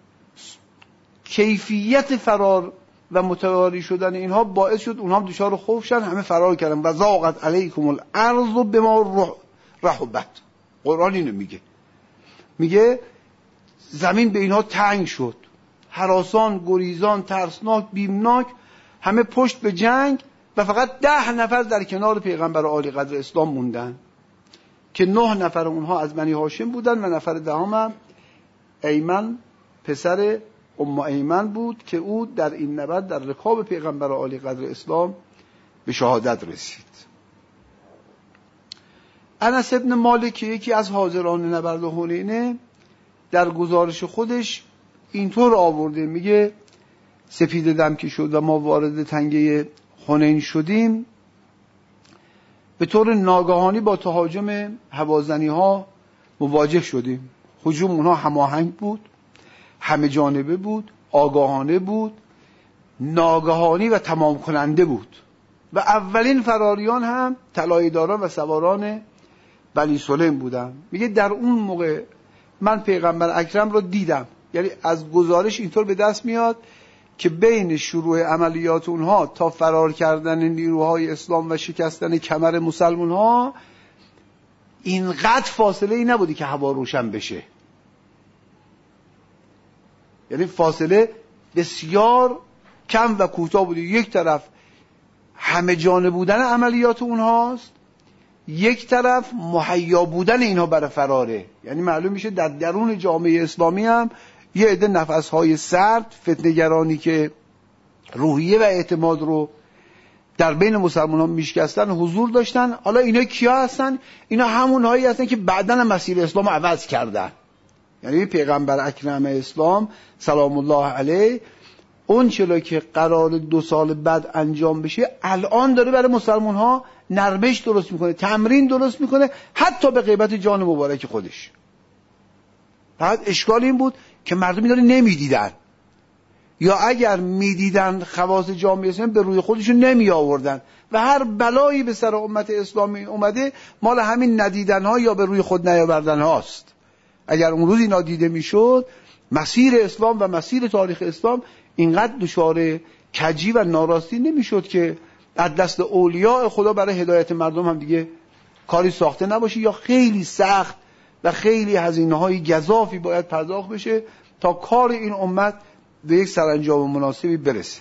کیفیت فرار و متواری شدن اینها باعث شد اونها هم دچار خوف شدن، همه فرار کردن. و ضاقت علیکم الارض بما رحبت. قرآن اینو میگه زمین به اینها تنگ شد، هراسان، گریزان، ترسناک، بیمناک، همه پشت به جنگ. و فقط 10 نفر در کنار پیغمبر عالی قدر اسلام موندن که 9 نفر اونها از بنی هاشم بودن و نفر دهم ایمن پسر ام ایمن بود که او در این نبرد در رکاب پیغمبر عالی قدر اسلام به شهادت رسید. انس ابن مالک یکی از حاضران نبرد حنین در گزارش خودش اینطور آورده، میگه سپید دم که شد و ما وارد تنگه حنین شدیم، به طور ناگهانی با تهاجم هوازنی ها مواجه شدیم. هجوم اونها هماهنگ بود، همه جانبه بود، آگاهانه بود، ناگهانی و تمام کننده بود. و اولین فراریان هم طلایه‌داران و سواران بنی سلیم بودن. میگه در اون موقع من پیغمبر اکرم رو دیدم. یعنی از گزارش اینطور به دست میاد که بین شروع عملیات اونها تا فرار کردن نیروهای اسلام و شکستن کمر مسلمان ها اینقدر فاصله ای نبودی که هوا روشن بشه. یعنی فاصله بسیار کم و کوتاه بودی. یک طرف همه جانبه بودن عملیات اونهاست، یک طرف مهیا بودن اینها برای فراره. یعنی معلوم میشه در درون جامعه اسلامی هم یه عده نفسهای سرد، فتنه‌گرانی که روحیه و اعتماد رو در بین مسلمانان میشکستن حضور داشتن. حالا اینا کیا هستن؟ اینا همونهایی هستن که بعداً مسیر اسلام عوض کردن. یعنی پیغمبر اکرم اسلام سلام الله علیه اون چیزی که قرار 2 سال بعد انجام بشه الان داره برای مسلمان ها نرمش درست میکنه، تمرین درست میکنه، حتی به غیبت جان مبارک خودش. فقط اشکال این بود که مردم اینا رو نمیدیدن، یا اگر میدیدن خواص جامعه اسلامی به روی خودشون نمی آوردن و هر بلایی به سر امت اسلامی اومده مال همین ندیدن ها یا به روی خود نیاوردن هاست. اگر اون روز اینا دیده میشد مسیر اسلام و مسیر تاریخ اسلام اینقدر دچار کجی و ناراستی نمیشد که از دست اولیاء خدا برای هدایت مردم هم دیگه کاری ساخته نباشه، یا خیلی سخت و خیلی هزینه‌های گزافی باید پرداخت بشه تا کار این امت به یک سرانجام مناسبی برسه.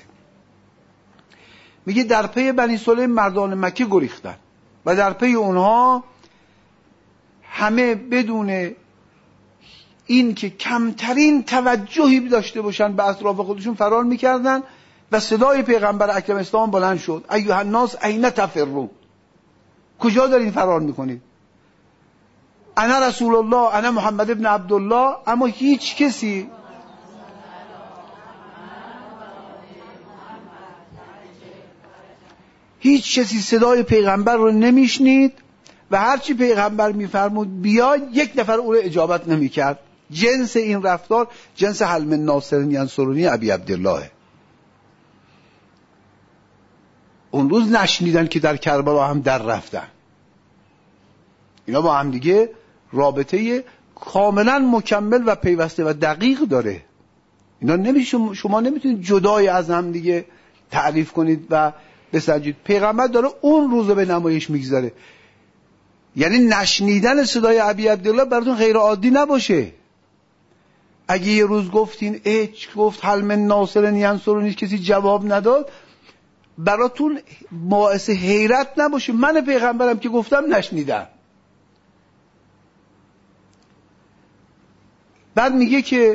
میگه در پی بنی سلیم مردان مکه گریختن و در پی اونها همه بدون این که کمترین توجهی داشته باشن به اطراف خودشون فرار میکردن و صدای پیغمبر اکرم اسلام بلند شد: ایها الناس این تفرون، کجا دارین فرار میکنید؟ انا رسول الله، انا محمد ابن عبدالله. اما هیچ کسی صدای پیغمبر رو نمیشنید و هرچی پیغمبر میفرمود بیا، یک نفر او رو اجابت نمیکرد. جنس این رفتار جنس هل من ناصر ینصرنی ابی عبدالله. اون روز نشنیدن که در کربلا هم در رفتن. اینا با هم دیگه رابطه کاملا مکمل و پیوسته و دقیق داره. اینا شما نمیتونید جدای از هم دیگه تعریف کنید و بسنجید. پیغمبر داره اون روز به نمایش میگذاره. یعنی نشنیدن صدای ابی عبدالله براتون غیر عادی نباشه. اگه یه روز گفتین گفت هل من ناصر ینصرنی، کسی جواب نداد، براتون باعث حیرت نباشه من پیغمبرم که گفتم نشنیدم. بعد میگه که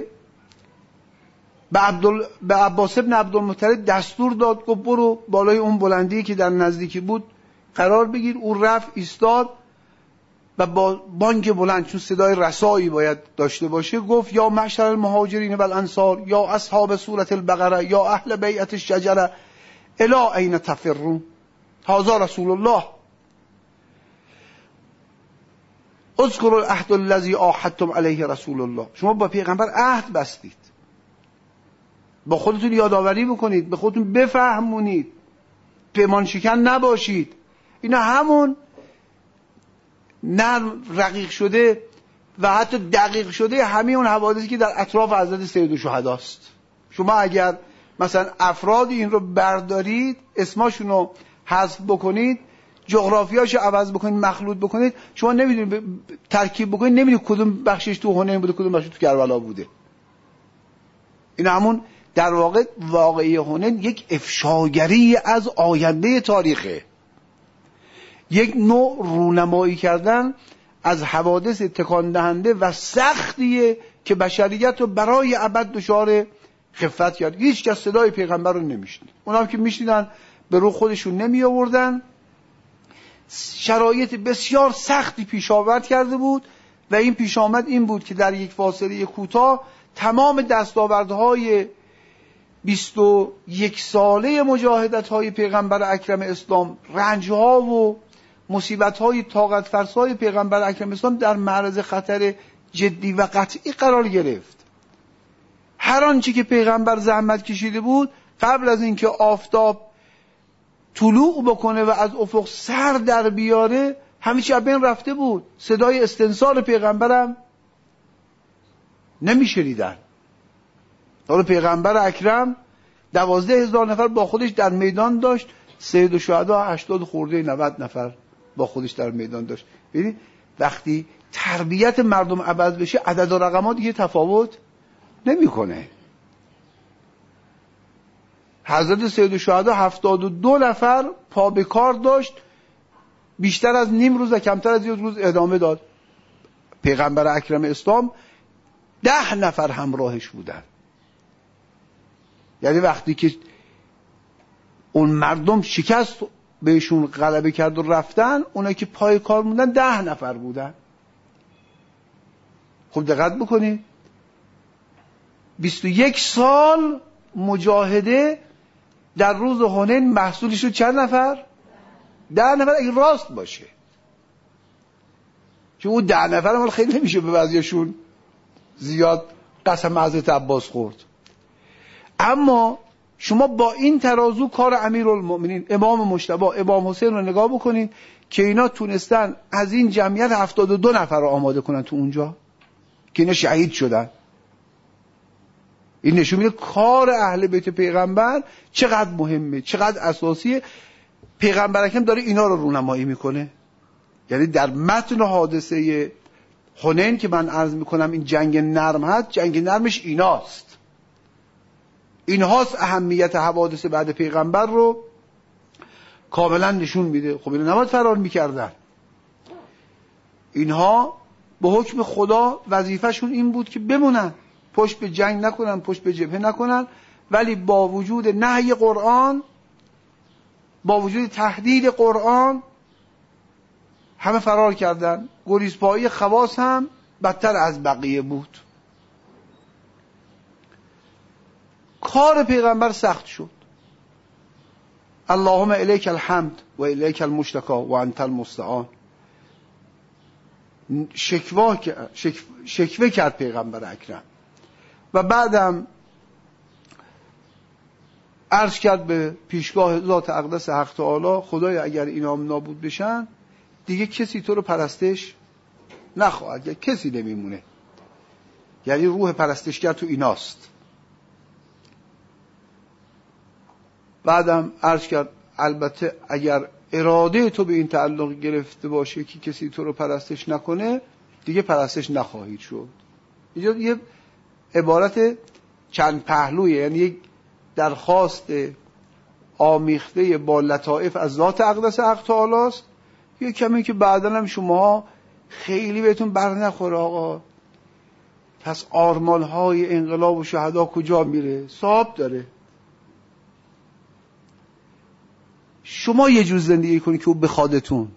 به عباس ابن عبدالمطلب دستور داد، گفت برو بالای اون بلندی که در نزدیکی بود قرار بگیر. او رفت ایستاد و با بانگ بلند، چون صدای رسایی باید داشته باشه، گفت یا معشر المهاجرین و الانصار یا اصحاب سورة البقره یا اهل بیعت الشجره الی این تفرون هذا رسول الله اذکروا العهد الذی عاهدتم علیه رسول الله. شما با پیغمبر عهد بستید، با خودتون یادآوری بکنید، به خودتون بفهمونید، پیمان شکن نباشید. اینا همون نرم رقیق شده و حتی دقیق شده همه اون حوادثی که در اطراف حضرت سید الشهدا است. شما اگر مثلا افراد این رو بردارید، اسماشون رو حذف بکنید، جغرافیاشو عوض بکنید، مخلوط بکنید، شما نمیدونید ترکیب بکنید، نمیدونید کدوم بخشش تو حنین بوده کدوم بخشش تو کربلا بوده. این همون در واقع واقعی حنین یک افشاگری از آینده تاریخه، یک نوع رونمایی کردن از حوادث تکان دهنده و سختیه که بشریت رو برای ابد دچار خفت کرد. هیچ کس صدای پیغمبر رو نمیشنید، اونا هم که میشنیدن به رو خودشون نمی آوردن. شرایط بسیار سختی پیش آمد کرده بود و این پیش آمد این بود که در یک فاصله کوتاه تمام دستاوردهای 21 ساله مجاهدت‌های پیغمبر اکرم اسلام، رنج‌ها و مصیبت‌های طاقت فرسای پیغمبر اکرم اسلام در معرض خطر جدی و قطعی قرار گرفت. هر آنچه که پیغمبر زحمت کشیده بود قبل از اینکه آفتاب طلوع بکنه و از افق سر در بیاره همه چی از بین رفته بود. صدای استنصار پیغمبرم نمیشنیدن. حالا پیغمبر اکرم 12,000 نفر با خودش در میدان داشت، سید الشهدا 80 خورده 90 نفر با خودش در میدان داشت. ببینید وقتی تربیت مردم عوض بشه عدد و رقمات دیگه تفاوت نمیکنه. حضرت سید الشهدا 72 نفر پا به کار داشت، بیشتر از نیم روز و کمتر از یک روز ادامه داد. پیغمبر اکرم اسلام 10 نفر همراهش بودن. یعنی وقتی که اون مردم شکست بهشون غلبه کرد و رفتن، اونایی که پای کار موندن 10 نفر بودن. خب دقت بکنید 21 سال مجاهده در روز حنین محصولش شد چند نفر؟ 10 نفر اگه راست باشه. چون اون 10 نفر هم خیلی نمیشه به بعضیاشون زیاد قسم حضرت عباس خورد. اما شما با این ترازو کار امیرالمؤمنین امام مجتبی امام حسین رو نگاه بکنید که اینا تونستن از این جمعیت 72 نفر رو آماده کنن تو اونجا که اینا شهید شدن. این نشون میده کار اهل بیت پیغمبر چقدر مهمه، چقدر اساسیه. پیغمبر اکرم داره اینا رو رونمایی میکنه. یعنی در متن حادثه حنین که من عرض میکنم این جنگ نرم هست، جنگ نرمش ایناست. اینهاست اهمیت حوادث بعد پیغمبر رو کاملا نشون میده. خب اینا نباید فرار میکردن. اینها به حکم خدا وظیفهشون این بود که بمونن، پشت به جنگ نکنن، پشت به جبهه نکنن، ولی با وجود نهی قرآن، با وجود تهدید قرآن همه فرار کردن. گریزپایی خواص هم بدتر از بقیه بود. کار پیغمبر سخت شد. اللهم الیک الحمد و الیک المشتکا و انت المستعان. شکوه کرد پیغمبر اکرم و بعدم عرض کرد به پیشگاه ذات اقدس حق تعالی خدایا اگر اینا نابود بشن دیگه کسی تو رو پرستش نخواهد، کسی نمیمونه. یعنی روح پرستشگر تو ایناست. بعدم عرض کرد البته اگر اراده تو به این تعلق گرفته باشه که کسی تو رو پرستش نکنه دیگه پرستش نخواهید شد. اینجا یه عبارت چند پهلویه، یعنی یک درخواست آمیخته با لطائف از ذات اقدس حق تعالی است. یه کمی که بعداً هم شما خیلی بهتون بر نخوره آقا، پس آرمان‌های انقلاب و شهدا کجا میره؟ صاحب داره. شما یه جور زندگی کنید که او بخوادتون،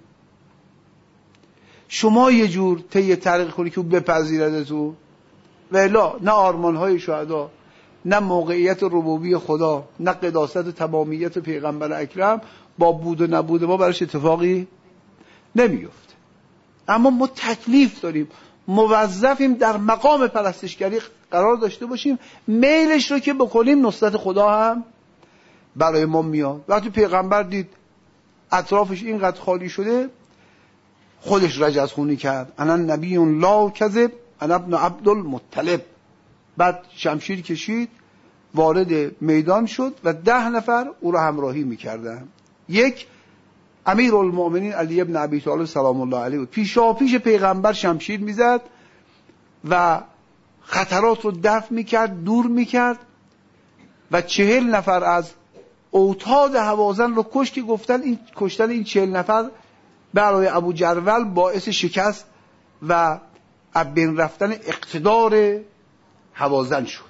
شما یه جور طی طریق کنید که او بپذیردتون، و الا نه آرمان‌های شهدا، نه موقعیت ربوبی خدا، نه قداست و تمامیت پیغمبر اکرم با بود و نبود ما براش اتفاقی نمیفته. اما ما تکلیف داریم، موظفیم در مقام پرستشگری قرار داشته باشیم، میلش رو که بکنیم نصرت خدا هم برای ما میاد. وقتی پیغمبر دید اطرافش اینقدر خالی شده، خودش رجزخونی کرد، انا نبی لا کذب انا ابن عبدالمطلب. بعد شمشیر کشید، وارد میدان شد و 10 نفر او را همراهی میکردن. یک امیرالمؤمنین علی ابن ابی طالب سلام الله علیه بود، پیشاپیش پیغمبر شمشیر میزد و خطرات رو دفع میکرد، دور میکرد و 40 نفر از اوتاد هوازن رو کشت که گفتن این کشتن این 40 نفر برای ابو جرول باعث شکست و از بین رفتن اقتدار هوازن شد.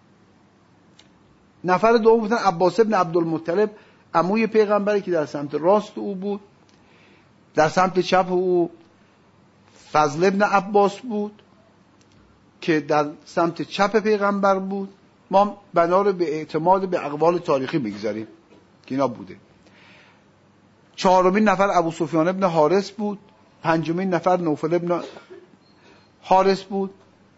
نفر دوم گفتن عباس ابن عبدالمطلب، عموی پیغمبری که در سمت راست او بود، در سمت چپ او فضل ابن عباس بود که در سمت چپ پیغمبر بود. ما بنا رو به اعتماد به اقوال تاریخی بگذاریم که اینا بوده. 4مین نفر ابو سفیان ابن حارث بود. 5مین نفر نوفل ابن حارث بود.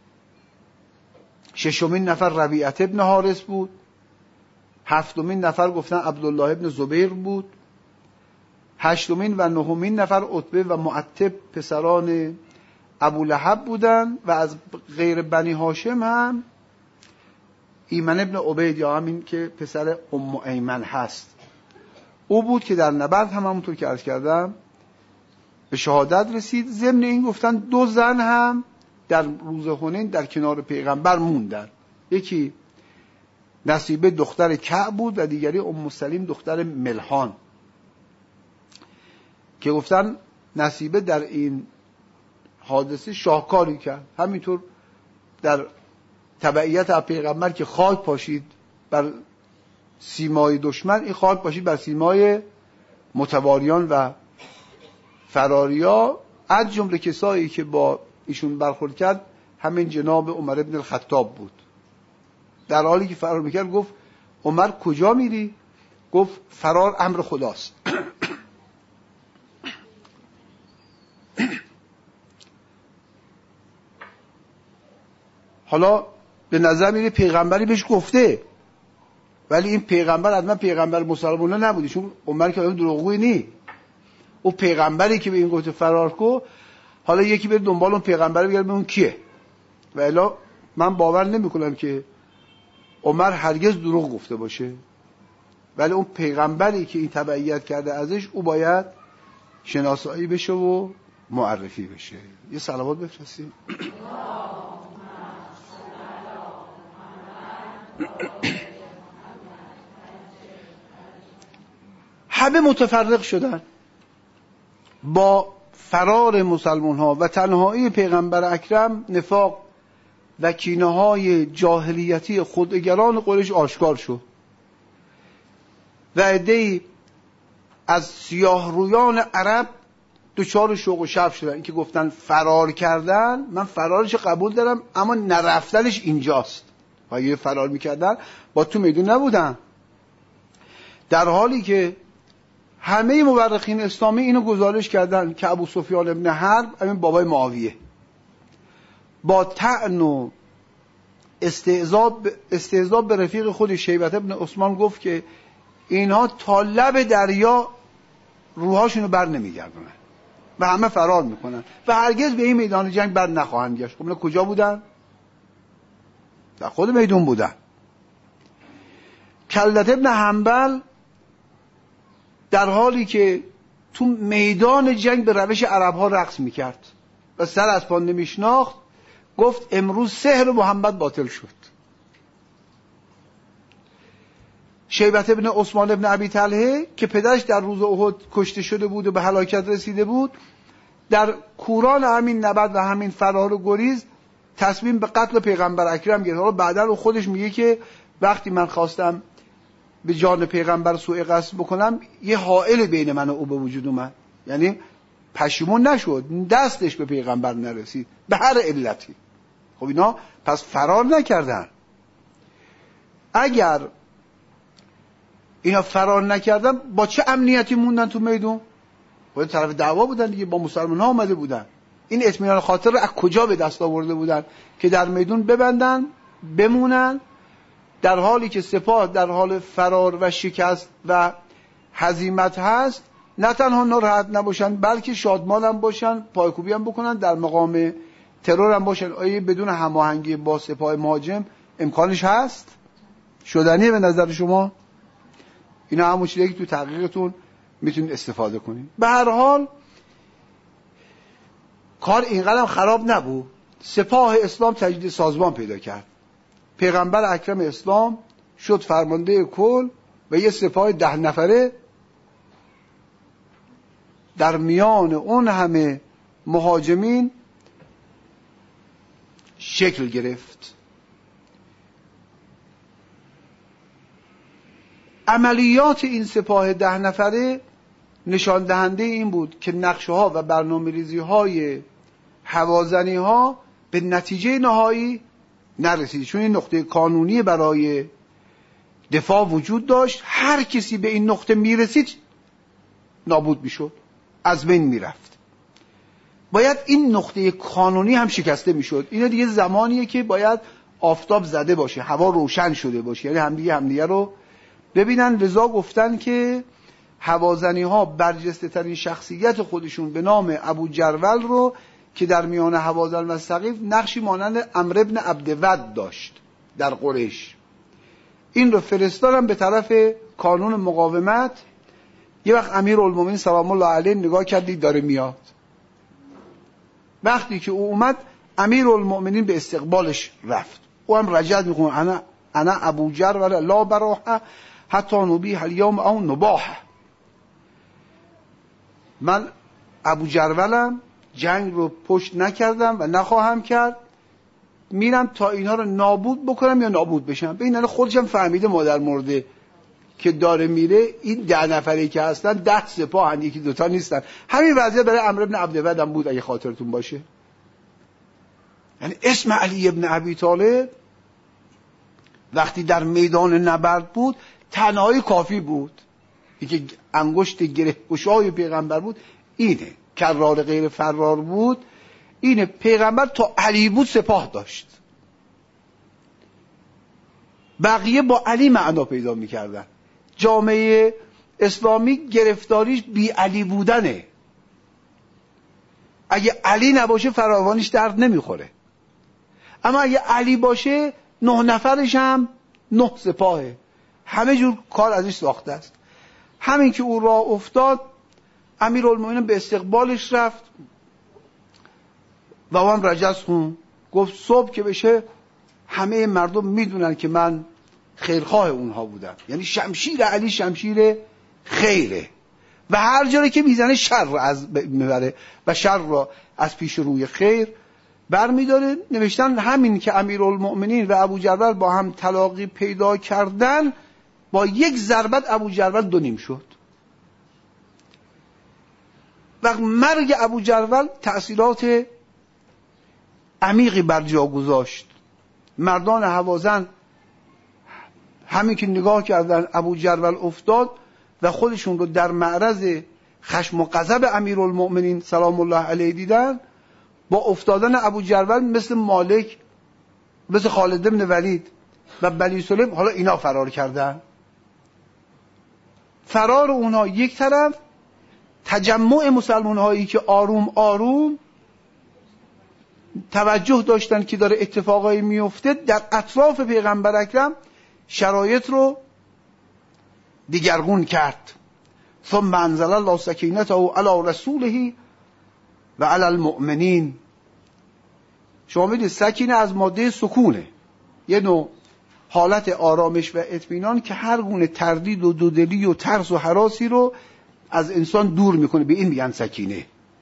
6مین نفر ربیعت ابن حارث بود. 7مین نفر گفتن عبدالله ابن زبیر بود. 8مین و 9مین نفر عتبه و معتب پسران ابو لهب بودن و از غیر بنی هاشم هم ایمن ابن عبید یا همین که پسر ام ایمن هست او بود که در نبرد هم همونطور که عرض کردم به شهادت رسید. ضمن این گفتن 2 زن هم در روز حنین در کنار پیغمبر موندن، یکی نصیبه دختر کعب بود و دیگری ام سلیم دختر ملحان، که گفتن نصیبه در این حادثه شاهکاری کرد. همینطور در تبعیت از پیغمبر که خاک پاشید بر سیمای دشمن، این خاک پاشید بر سیمای متواریان و فراریا. از جمله کسایی که با ایشون برخورد کرد همین جناب عمر ابن الخطاب بود. در حالی که فرار میکرد گفت عمر کجا میری؟ گفت فرار امر خداست. حالا به نظر میره پیغمبری بهش گفته، ولی این پیغمبر حتما پیغمبر مسلمانان نبوده، چون عمر که دروغگوی نی. او پیغمبری که به این گفته فرار کو، حالا یکی بره دنبال اون پیغمبر بگرد به اون کیه. و الا من باور نمیکنم که عمر هرگز دروغ گفته باشه، ولی اون پیغمبری که این تبعیت کرده ازش، او باید شناسایی بشه و معرفی بشه. یه صلوات بفرستیم. همه متفرق شدن با فرار مسلمان ها و تنهایی پیغمبر اکرم. نفاق و کینه های جاهلیتی خودگران قریش آشکار شد و عده‌ای از سیاه رویان عرب دچار شوق و شوق شدن. این که گفتن فرار کردن، من فرارش قبول دارم، اما نرفتنش اینجاست. و اگه فرار میکردن با تو میدون نبودن. در حالی که همه مورخین اسلامی اینو گزارش کردن که ابو سفیان ابن حرب، همین بابای معاویه، با طعن و استهزاء به رفیق خود شیبت ابن عثمان گفت که اینها تا لب دریا روحاشونو بر نمیگردونن و همه فرار میکنن و هرگز به این میدان جنگ بر نخواهند گشت. خب کجا بودن؟ در خود میدون بودن. کلت ابن حنبل در حالی که تو میدان جنگ به روش عرب ها رقص میکرد و سر از پا نمیشناخت، گفت امروز سحر محمد باطل شد. شیبت ابن عثمان ابن ابی طلحه که پدرش در روز احد کشته شده بود و به هلاکت رسیده بود، در کوران همین نبرد و همین فرار و گریز تصمیم به قتل پیغمبر اکرم گرفت. حالا بعداً او خودش میگه که وقتی من خواستم به جان پیغمبر سوء قصد بکنم، یه حائل بین من و او به وجود اومد، یعنی پشیمون نشد، دستش به پیغمبر نرسید به هر علتی. خب اینا پس فرار نکردن. اگر اینا فرار نکردن با چه امنیتی موندن تو میدون؟ خود طرف دعوا بودن دیگه، با مسلمان ها اومده بودن. این اطمینان خاطر رو از کجا به دست آورده بودن که در میدون ببندن بمونن، در حالی که سپاه در حال فرار و شکست و هزیمت هست، نه تنها ناراحت نباشن بلکه شادمان هم باشن، پایکوبی هم بکنن، در مقام ترور هم باشن. آیا بدون هماهنگی با سپاه مهاجم امکانش هست؟ شدنیه به نظر شما؟ اینا همون چیزی که تو تحقیقتون میتونید استفاده کنید. به هر حال کار اینقدر خراب نبود. سپاه اسلام تجدید سازمان پیدا کرد. پیغمبر اکرم اسلام شد فرمانده کل و یه سپاه 10 نفره در میان اون همه مهاجمین شکل گرفت. عملیات این سپاه 10 نفره نشان دهنده این بود که نقشه ها و برنامه‌ریزی های هوازنی ها به نتیجه نهایی نرسید، چون این نقطه کانونی برای دفاع وجود داشت. هر کسی به این نقطه میرسید نابود میشد، از بین میرفت. باید این نقطه کانونی هم شکسته میشد. اینا دیگه زمانیه که باید آفتاب زده باشه، هوا روشن شده باشه، یعنی همدیگه رو ببینن. لذا گفتن که هوازنی ها برجسته ترین شخصیت خودشون به نام ابو جرول رو که در میان هوازن و ثقیف نقشی مانند عمرو بن عبدود داشت در قریش، این رو فرستادن به طرف کانون مقاومت. یه وقت امیرالمومنین سلام الله علیه نگاه کردید داره میاد. وقتی که او اومد امیرالمومنین به استقبالش رفت. او هم رجعت میکنه انا ابو جرول لا براحه حتی نبیح الیوم او نباحه. من ابو جرولم، جنگ رو پشت نکردم و نخواهم کرد، میرم تا اینها رو نابود بکنم یا نابود بشم. به این حال خودشم فهمیده مادر مرده که داره میره. این 10 نفری که هستن 10 سپاه هن، یکی دوتا نیستن. همین وضعیت برای عمرو بن عبدود هم بود اگه خاطرتون باشه. یعنی اسم علی ابن ابی طالب وقتی در میدان نبرد بود تنهایی کافی بود. یکی انگشت گره گشای پیغمبر بود، اینه. کرار غیر فرار بود، اینه. پیغمبر تا علی بود سپاه داشت، بقیه با علی معنا پیدا میکردن. جامعه اسلامی گرفتاریش بی علی بودنه. اگه علی نباشه فراوانیش درد نمیخوره، اما اگه علی باشه 9 نفرش هم 9 سپاهه، همه جور کار ازش ساخته است. همین که او راه افتاد امیرالمومنین به استقبالش رفت و هم رجز خون گفت صبح که بشه همه مردم میدونن که من خیرخواه اونها بودم. یعنی شمشیر علی شمشیر خیره و هر جایی که میزنه شر را از میبره و شر را از پیش روی خیر برمیداره. نوشتن همین که امیرالمومنین و ابو جرول با هم تلاقی پیدا کردن، با یک ضربت ابو جرول 2 نیم شد. و مرگ ابو جرول تأثیرات عمیقی بر جا گذاشت. مردان هوازن همین که نگاه کردن ابو جرول افتاد و خودشون رو در معرض خشم و غضب امیرالمومنین سلام الله علیه دیدن، با افتادن ابو جرول مثل مالک، مثل خالد بن ولید و بنی سلیم حالا اینا فرار کردن. فرار اونها یک طرف، تجمع مسلمان هایی که آروم آروم توجه داشتن که داره اتفاقایی میفته در اطراف پیغمبر اکرم، شرایط رو دیگرگون کرد. ثم انزل الله سکینته علی رسوله و علی المؤمنین. شما میدید سکینه از ماده سکونه، یه نوع حالت آرامش و اطمینان که هر گونه تردید و دودلی و ترس و هراسی رو از انسان دور میکنه. به این میگن سکینه.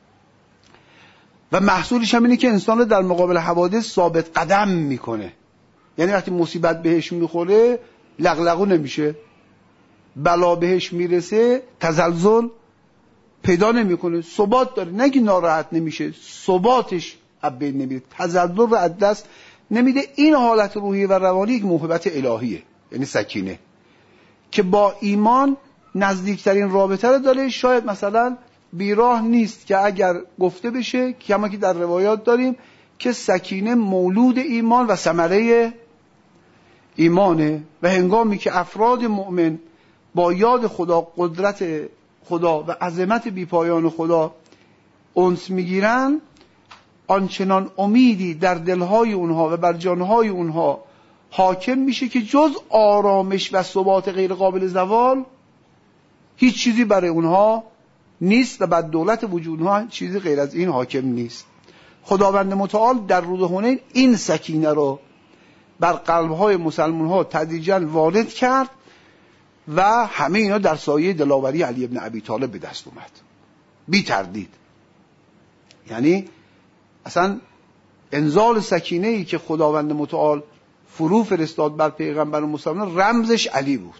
و محصولش هم اینه که انسان رو در مقابل حوادث ثابت قدم میکنه. یعنی وقتی مصیبت بهش میخوره لغلغو نمیشه، بلا بهش میرسه تزلزل پیدا نمیکنه، ثبات داره. نگی ناراحت نمیشه، ثباتش از بین نمیره، تزلزل رو از دست نمیده. این حالت روحی و روانی یک موهبت الهیه، یعنی سکینه، که با ایمان نزدیکترین رابطه رو داره. شاید مثلا بیراه نیست که اگر گفته بشه، کما که در روایات داریم که سکینه مولود ایمان و ثمره ایمانه، و هنگامی که افراد مؤمن با یاد خدا، قدرت خدا و عظمت بیپایان خدا انس میگیرن، آنچنان امیدی در دلهای اونها و بر جانهای اونها حاکم میشه که جز آرامش و ثبات غیر قابل زوال هیچ چیزی برای اونها نیست و بر دولت وجودها چیزی غیر از این حاکم نیست. خداوند متعال در روز حنین این سکینه رو بر قلبهای مسلمان ها تدریجاً وارد کرد و همه اینا در سایه دلاوری علی ابن ابی طالب به دست اومد، بی تردید. یعنی اصلا انزال سکینه ای که خداوند متعال فرو فرستاد بر پیغمبر مسلمان رمزش علی بود.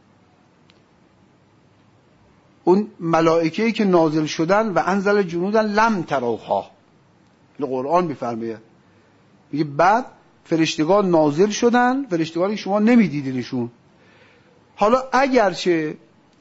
اون ملائکه‌ای که نازل شدن و انزل جنودن لم تروها، قرآن میفرماید، میگه بعد فرشتگان نازل شدن، فرشتگانی شما نمیدیدینشون. حالا اگرچه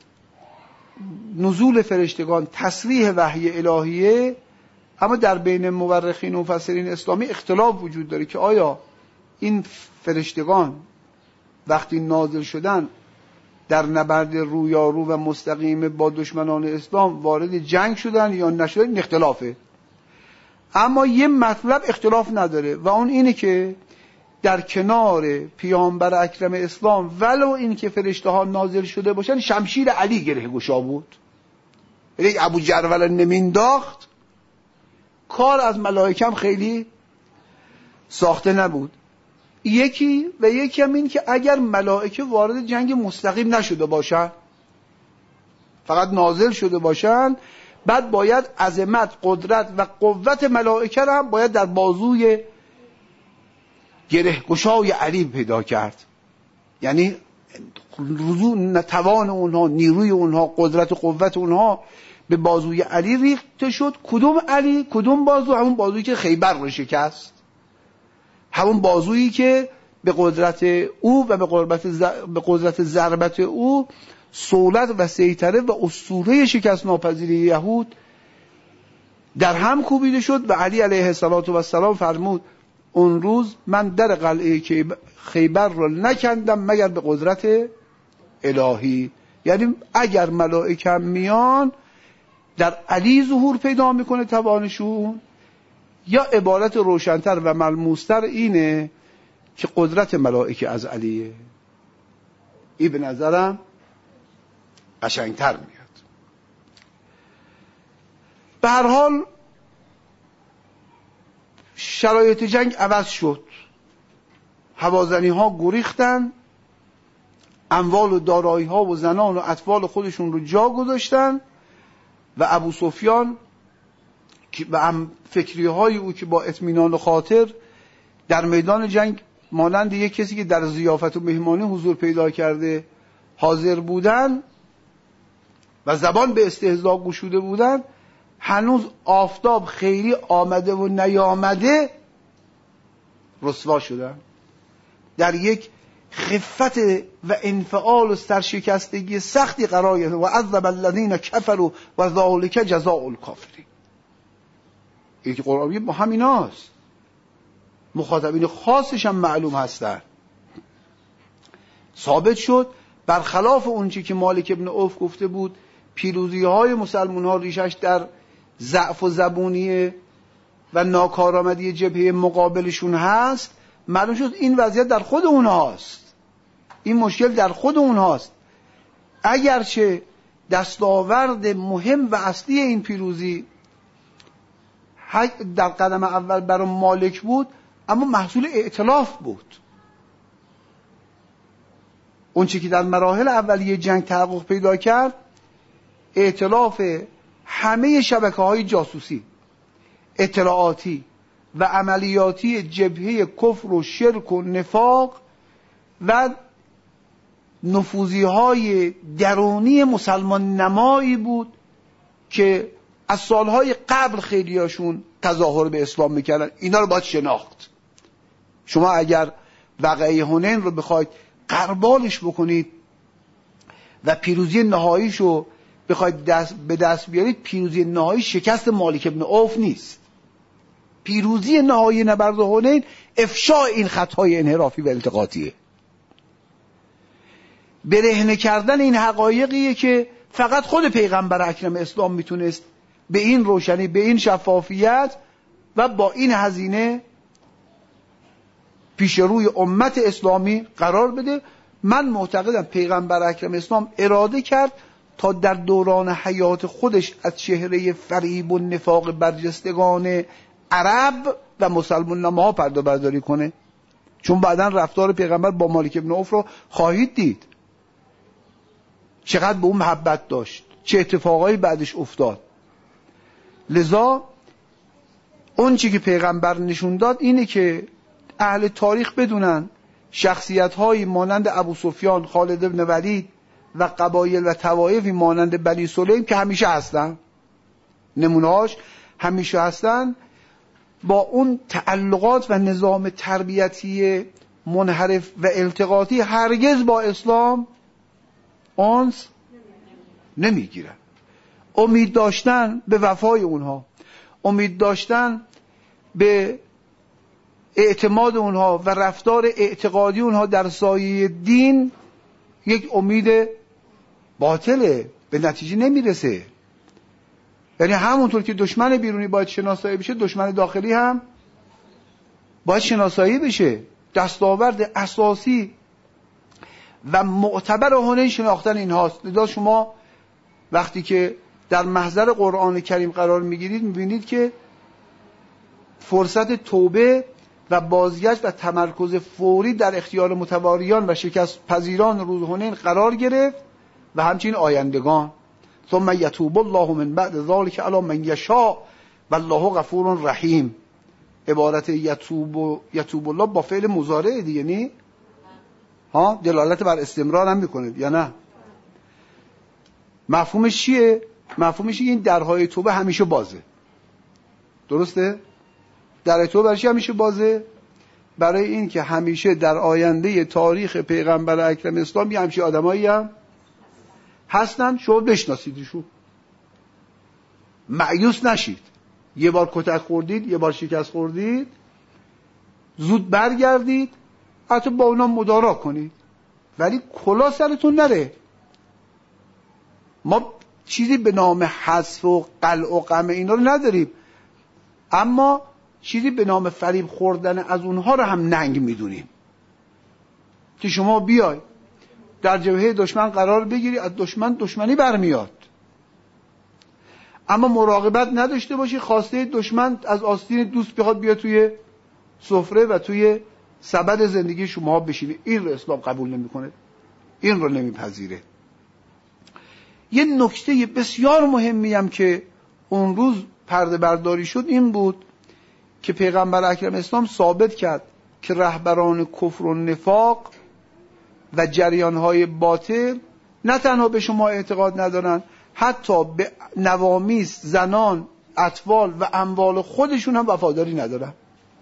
نزول فرشتگان تصریح وحی الهیه، اما در بین مورخین و مفسرین اسلامی اختلاف وجود داره که آیا این فرشتگان وقتی نازل شدن در نبرد رویارو و مستقیم با دشمنان اسلام وارد جنگ شدن یا نشدن، این اختلافه. اما یه مطلب اختلاف نداره و اون اینه که در کنار پیامبر اکرم اسلام ولو این که فرشته ها نازل شده باشن، شمشیر علی گره گشا بود. یعنی ابو جرول نمینداخت، کار از ملائکه هم خیلی ساخته نبود. یکی هم این که اگر ملائکه وارد جنگ مستقیم نشده باشن، فقط نازل شده باشن، بعد باید عظمت، قدرت و قوت ملائکه را هم باید در بازوی گره گشای علی پیدا کرد. یعنی توان اونها، نیروی اونها، قدرت و قوت اونها به بازوی علی ریخته شد. کدوم علی؟ کدوم بازو؟ همون بازویی که خیبر رو شکست، همون بازویی که به قدرت او و به قدرت ضربت او سولت و سیطره و اسطوره شکست ناپذیری یهود در هم کوبیده شد. و علی علیه السلام فرمود اون روز من در قلعه خیبر رو نکندم مگر به قدرت الهی. یعنی اگر ملائکه میان در علی ظهور پیدا میکنه توانشون، یا عبارت روشن‌تر و ملموس‌تر اینه که قدرت ملائکه از علیه. این به نظرم قشنگتر میاد. به هر حال شرایط جنگ عوض شد، هوازنی ها گریختن، اموال و دارایی ها و زنان و اطفال خودشون رو جا گذاشتن و ابو سفیان و فکری های او که با اطمینان خاطر در میدان جنگ مانند یک کسی که در ضیافت و مهمانی حضور پیدا کرده حاضر بودن و زبان به استهزا گشوده بودن، هنوز آفتاب خیلی آمده و نیامده رسوا شدن، در یک خفت و انفعال و سرشکستگی سختی قرار گرفتن. و عذب الذین کفروا و ذلک جزاء الکافرین. این که قرآن با همیناست، مخاطبین خاصش هم معلوم هستن. ثابت شد برخلاف اونچه که مالک ابن عوف گفته بود، پیروزی های مسلمان ها ریشش در ضعف و زبونیه و ناکارآمدی جبهه مقابلشون هست. معلوم شد این وضعیت در خود اونهاست، این مشکل در خود اونهاست. اگرچه دستاورد مهم و اصلی این پیروزی در قدم اول برای مالک بود، اما محصول ائتلاف بود. اون چیزی که در مراحل اولیه جنگ تحقق پیدا کرد ائتلاف همه شبکه‌های جاسوسی، اطلاعاتی و عملیاتی جبهه کفر و شرک و نفاق و نفوذی‌های درونی مسلمان نمایی بود که از سالهای قبل خیلیاشون تظاهر به اسلام میکردن. اینا رو باید شناخت. شما اگر واقعه هنین رو بخواید قربالش بکنید و پیروزی نهاییشو بخواید به دست بیارید، پیروزی نهایی شکست مالک ابن عوف نیست. پیروزی نهایی نبرد هنین افشاء این خطهای انحرافی و التقاطیه، برهنه کردن این حقایقیه که فقط خود پیغمبر اکرم اسلام میتونست به این روشنی، به این شفافیت و با این هزینه پیش روی امت اسلامی قرار بده. من معتقدم پیغمبر اکرم اسلام اراده کرد تا در دوران حیات خودش از چهره فریب و نفاق برجستگان عرب و مسلمان نماها پرده برداری کنه، چون بعداً رفتار پیغمبر با مالک ابن عوف رو خواهید دید چقدر به اون محبت داشت، چه اتفاقایی بعدش افتاد. لذا اون چی که پیغمبر نشون داد اینه که اهل تاریخ بدونن شخصیت‌هایی مانند ابو سفیان، خالد بن ولید و قبایل و طوایفی مانند بنی سلیم که همیشه هستن، نمونه‌هاش همیشه هستن، با اون تعلقات و نظام تربیتی منحرف و التقاطی هرگز با اسلام آنس نمیگیرن. امید داشتن به وفای اونها، امید داشتن به اعتماد اونها و رفتار اعتقادی اونها در سایه دین یک امید باطله، به نتیجه نمیرسه. یعنی همونطور که دشمن بیرونی باید شناسایی بشه، دشمن داخلی هم باید شناسایی بشه. دستاورد اساسی و معتبر هنر شناختن این هاست. لذا شما وقتی که در محضر قرآن کریم قرار میگیرید میبینید که فرصت توبه و بازگشت و تمرکز فوری در اختیار متواریان و شکست پذیران روز هنین قرار گرفت و همچنین آیندگان. ثم یتوب الله من بعد ذلک علی من یشاء والله غفور رحیم. عبارت یتوب الله با فعل مضارع دیگه نی؟ ها، دلالت بر استمرار هم میکنه یا نه؟ مفهومش چیه؟ مفهومش این درهای توبه همیشه بازه. درسته؟ در توبه برای همیشه بازه؟ برای این که همیشه در آینده تاریخ پیغمبر اکرم اسلام یه همچین آدمایی هم هستن، شما بشناسیدشون، مایوس نشید. یه بار کتک خوردید، یه بار شکست خوردید، زود برگردید، حتی با اونا مدارا کنید، ولی کلا سرتون نره. ما چیزی به نام حذف و قلع و قمع اینا رو نداریم، اما چیزی به نام فریب خوردن از اونها رو هم ننگ میدونیم که شما بیای در جبهه دشمن قرار بگیری، از دشمنی برمیاد، اما مراقبت نداشته باشی خواسته دشمن از آستین دوست بخواد بیا توی سفره و توی سبد زندگی شما بشینه. این رو اسلام قبول نمیکنه، این رو نمیپذیره. یه نکته بسیار مهمی هم که اون روز پرده برداری شد این بود که پیغمبر اکرم اسلام ثابت کرد که رهبران کفر و نفاق و جریانهای باطل نه تنها به شما اعتقاد ندارن، حتی به نوامیس، زنان، اطفال و اموال خودشون هم وفاداری ندارن.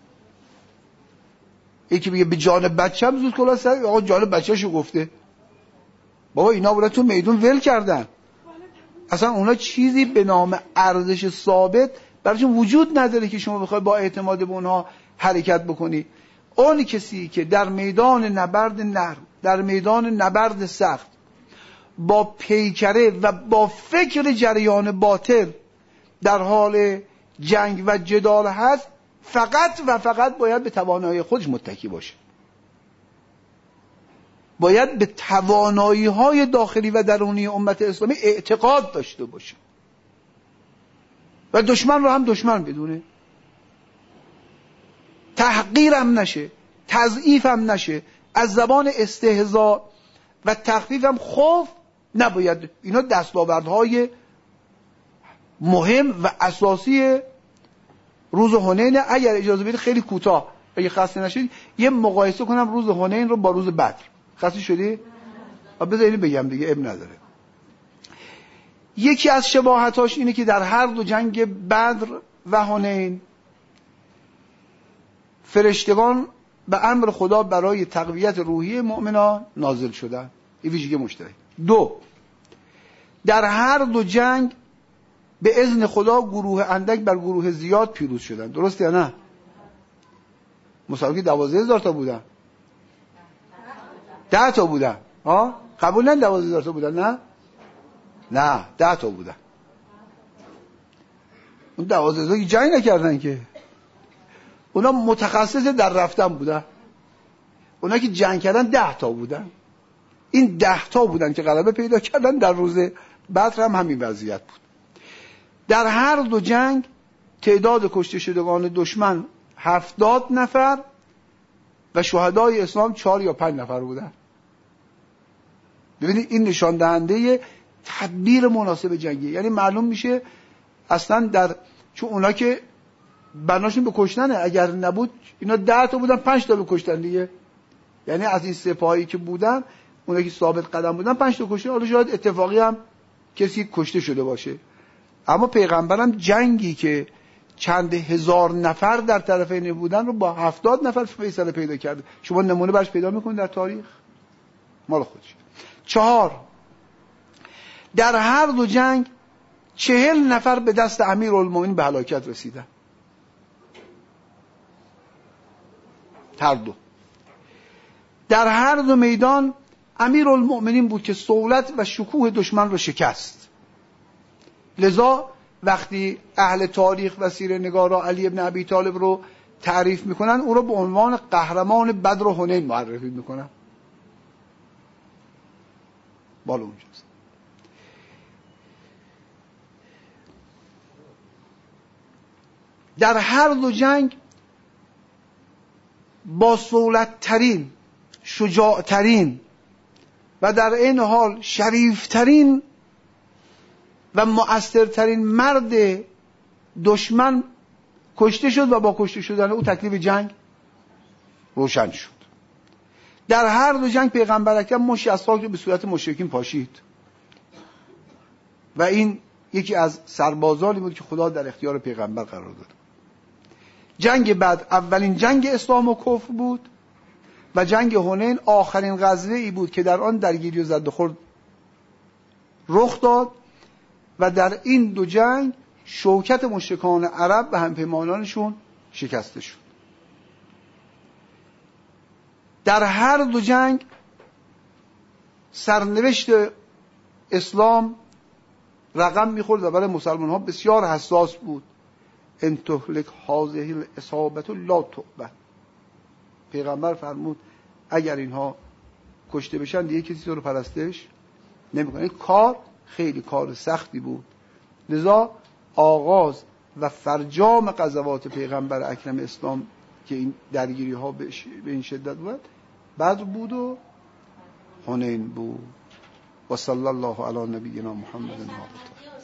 یکی میگه به جان بچه‌م زود کلا سر، آقا جان بچه‌شو گفته. بابا اینا برای تو میدون ول کردن، اصلا اونا چیزی به نام ارزش ثابت براشون وجود نداره که شما بخوای با اعتماد به اونها حرکت بکنی. اون کسی که در میدان نبرد نرم، در میدان نبرد سخت، با پیکره و با فکر جریان باطل در حال جنگ و جدال هست، فقط و فقط باید به توانایی خودش متکی باشه، باید به توانایی های داخلی و درونی امت اسلامی اعتقاد داشته باشه و دشمن رو هم دشمن بدونه، تحقیرم نشه، تضعیفم نشه، از زبان استهزاء و تخفیف هم خوف نباید. اینا دستاوردهای مهم و اساسی روز حنین. اگر اجازه بدید خیلی کوتاه اگه خسته نشید یه مقایسه کنم روز حنین رو با روز بدر. خسته شدی؟ بذارید بگم دیگه، اب نداره. یکی از شباهتاش اینه که در هر دو جنگ بدر و حنین فرشتگان به امر خدا برای تقویت روحی مؤمنان نازل شدن. این ویژگی مشترک. دو، در هر دو جنگ به اذن خدا گروه اندک بر گروه زیاد پیروز شدن. درسته یا نه؟ مسابقه 12,000 تا بودن، 10 تا بودن. قبول نه 12,000 تا بودن؟ نه 10 تا بودن. اون 12,000 جنگ نکردن که، اونا متخصص در رفتن بودن. اونا که جنگ کردن 10 تا بودن. این 10 تا بودن که غلبه پیدا کردن. در روز بدر هم همین وضعیت بود. در هر دو جنگ تعداد کشته شدگان دشمن 70 نفر و شهدای اسلام 4 یا 5 نفر بودن. ببینید این نشان دهنده تدبیر مناسب جنگی. یعنی معلوم میشه اصلا چون اونا که بناشون به کشتنه، اگر نبود اینا 10 تا بودن 5 تا به کشتن دیگه. یعنی از این سپاهی که بودن، اونا که ثابت قدم بودن 5 تا کشتن. حالا شاید اتفاقی هم کسی کشته شده باشه، اما پیغمبرم جنگی که چند هزار نفر در طرفین بودن رو با 70 نفر فیصله پیدا کرده. شما نمونه برش پیدا میکنید در تاریخ؟ مال خودش. 4، در هر دو جنگ 40 نفر به دست امیرالمومنین به هلاکت رسیدن. هر دو. در هر دو میدان امیرالمومنین بود که صولت و شکوه دشمن رو شکست. لذا وقتی اهل تاریخ و سیره نگارا علی ابن ابی طالب رو تعریف میکنن، او رو به عنوان قهرمان بدر و حنین معرفی میکنن. بالا اونجاست. در هر دو جنگ با صولت ترین، شجاع ترین و در این حال شریف ترین و مؤثرترین مرد دشمن کشته شد و با کشته شدن او تکلیف جنگ روشن شد. در هر دو جنگ پیغمبر اکرم مشتی از خاک رو به صورت مشرکین پاشید و این یکی از سربازانی بود که خدا در اختیار پیغمبر قرار داد. جنگ بعد اولین جنگ اسلام و کفر بود و جنگ حنین آخرین غزوه ای بود که در آن درگیری و زد و خورد رخ داد و در این دو جنگ شوکت مشرکان عرب و همپیمانانشون شکسته شد. در هر دو جنگ سرنوشت اسلام رقم میخورد و برای مسلمان ها بسیار حساس بود. ان تهلک هذه الاصابه لا تعبد. پیغمبر فرمود اگر اینها کشته بشن دیگه کسی تو رو پرستش نمیکنه. این کار خیلی کار سختی بود. لذا آغاز و فرجام غزوات پیغمبر اکرم اسلام که این درگیری ها به این شدت بود بدر بود و حنین بود. و صلی الله علی نبینا محمد.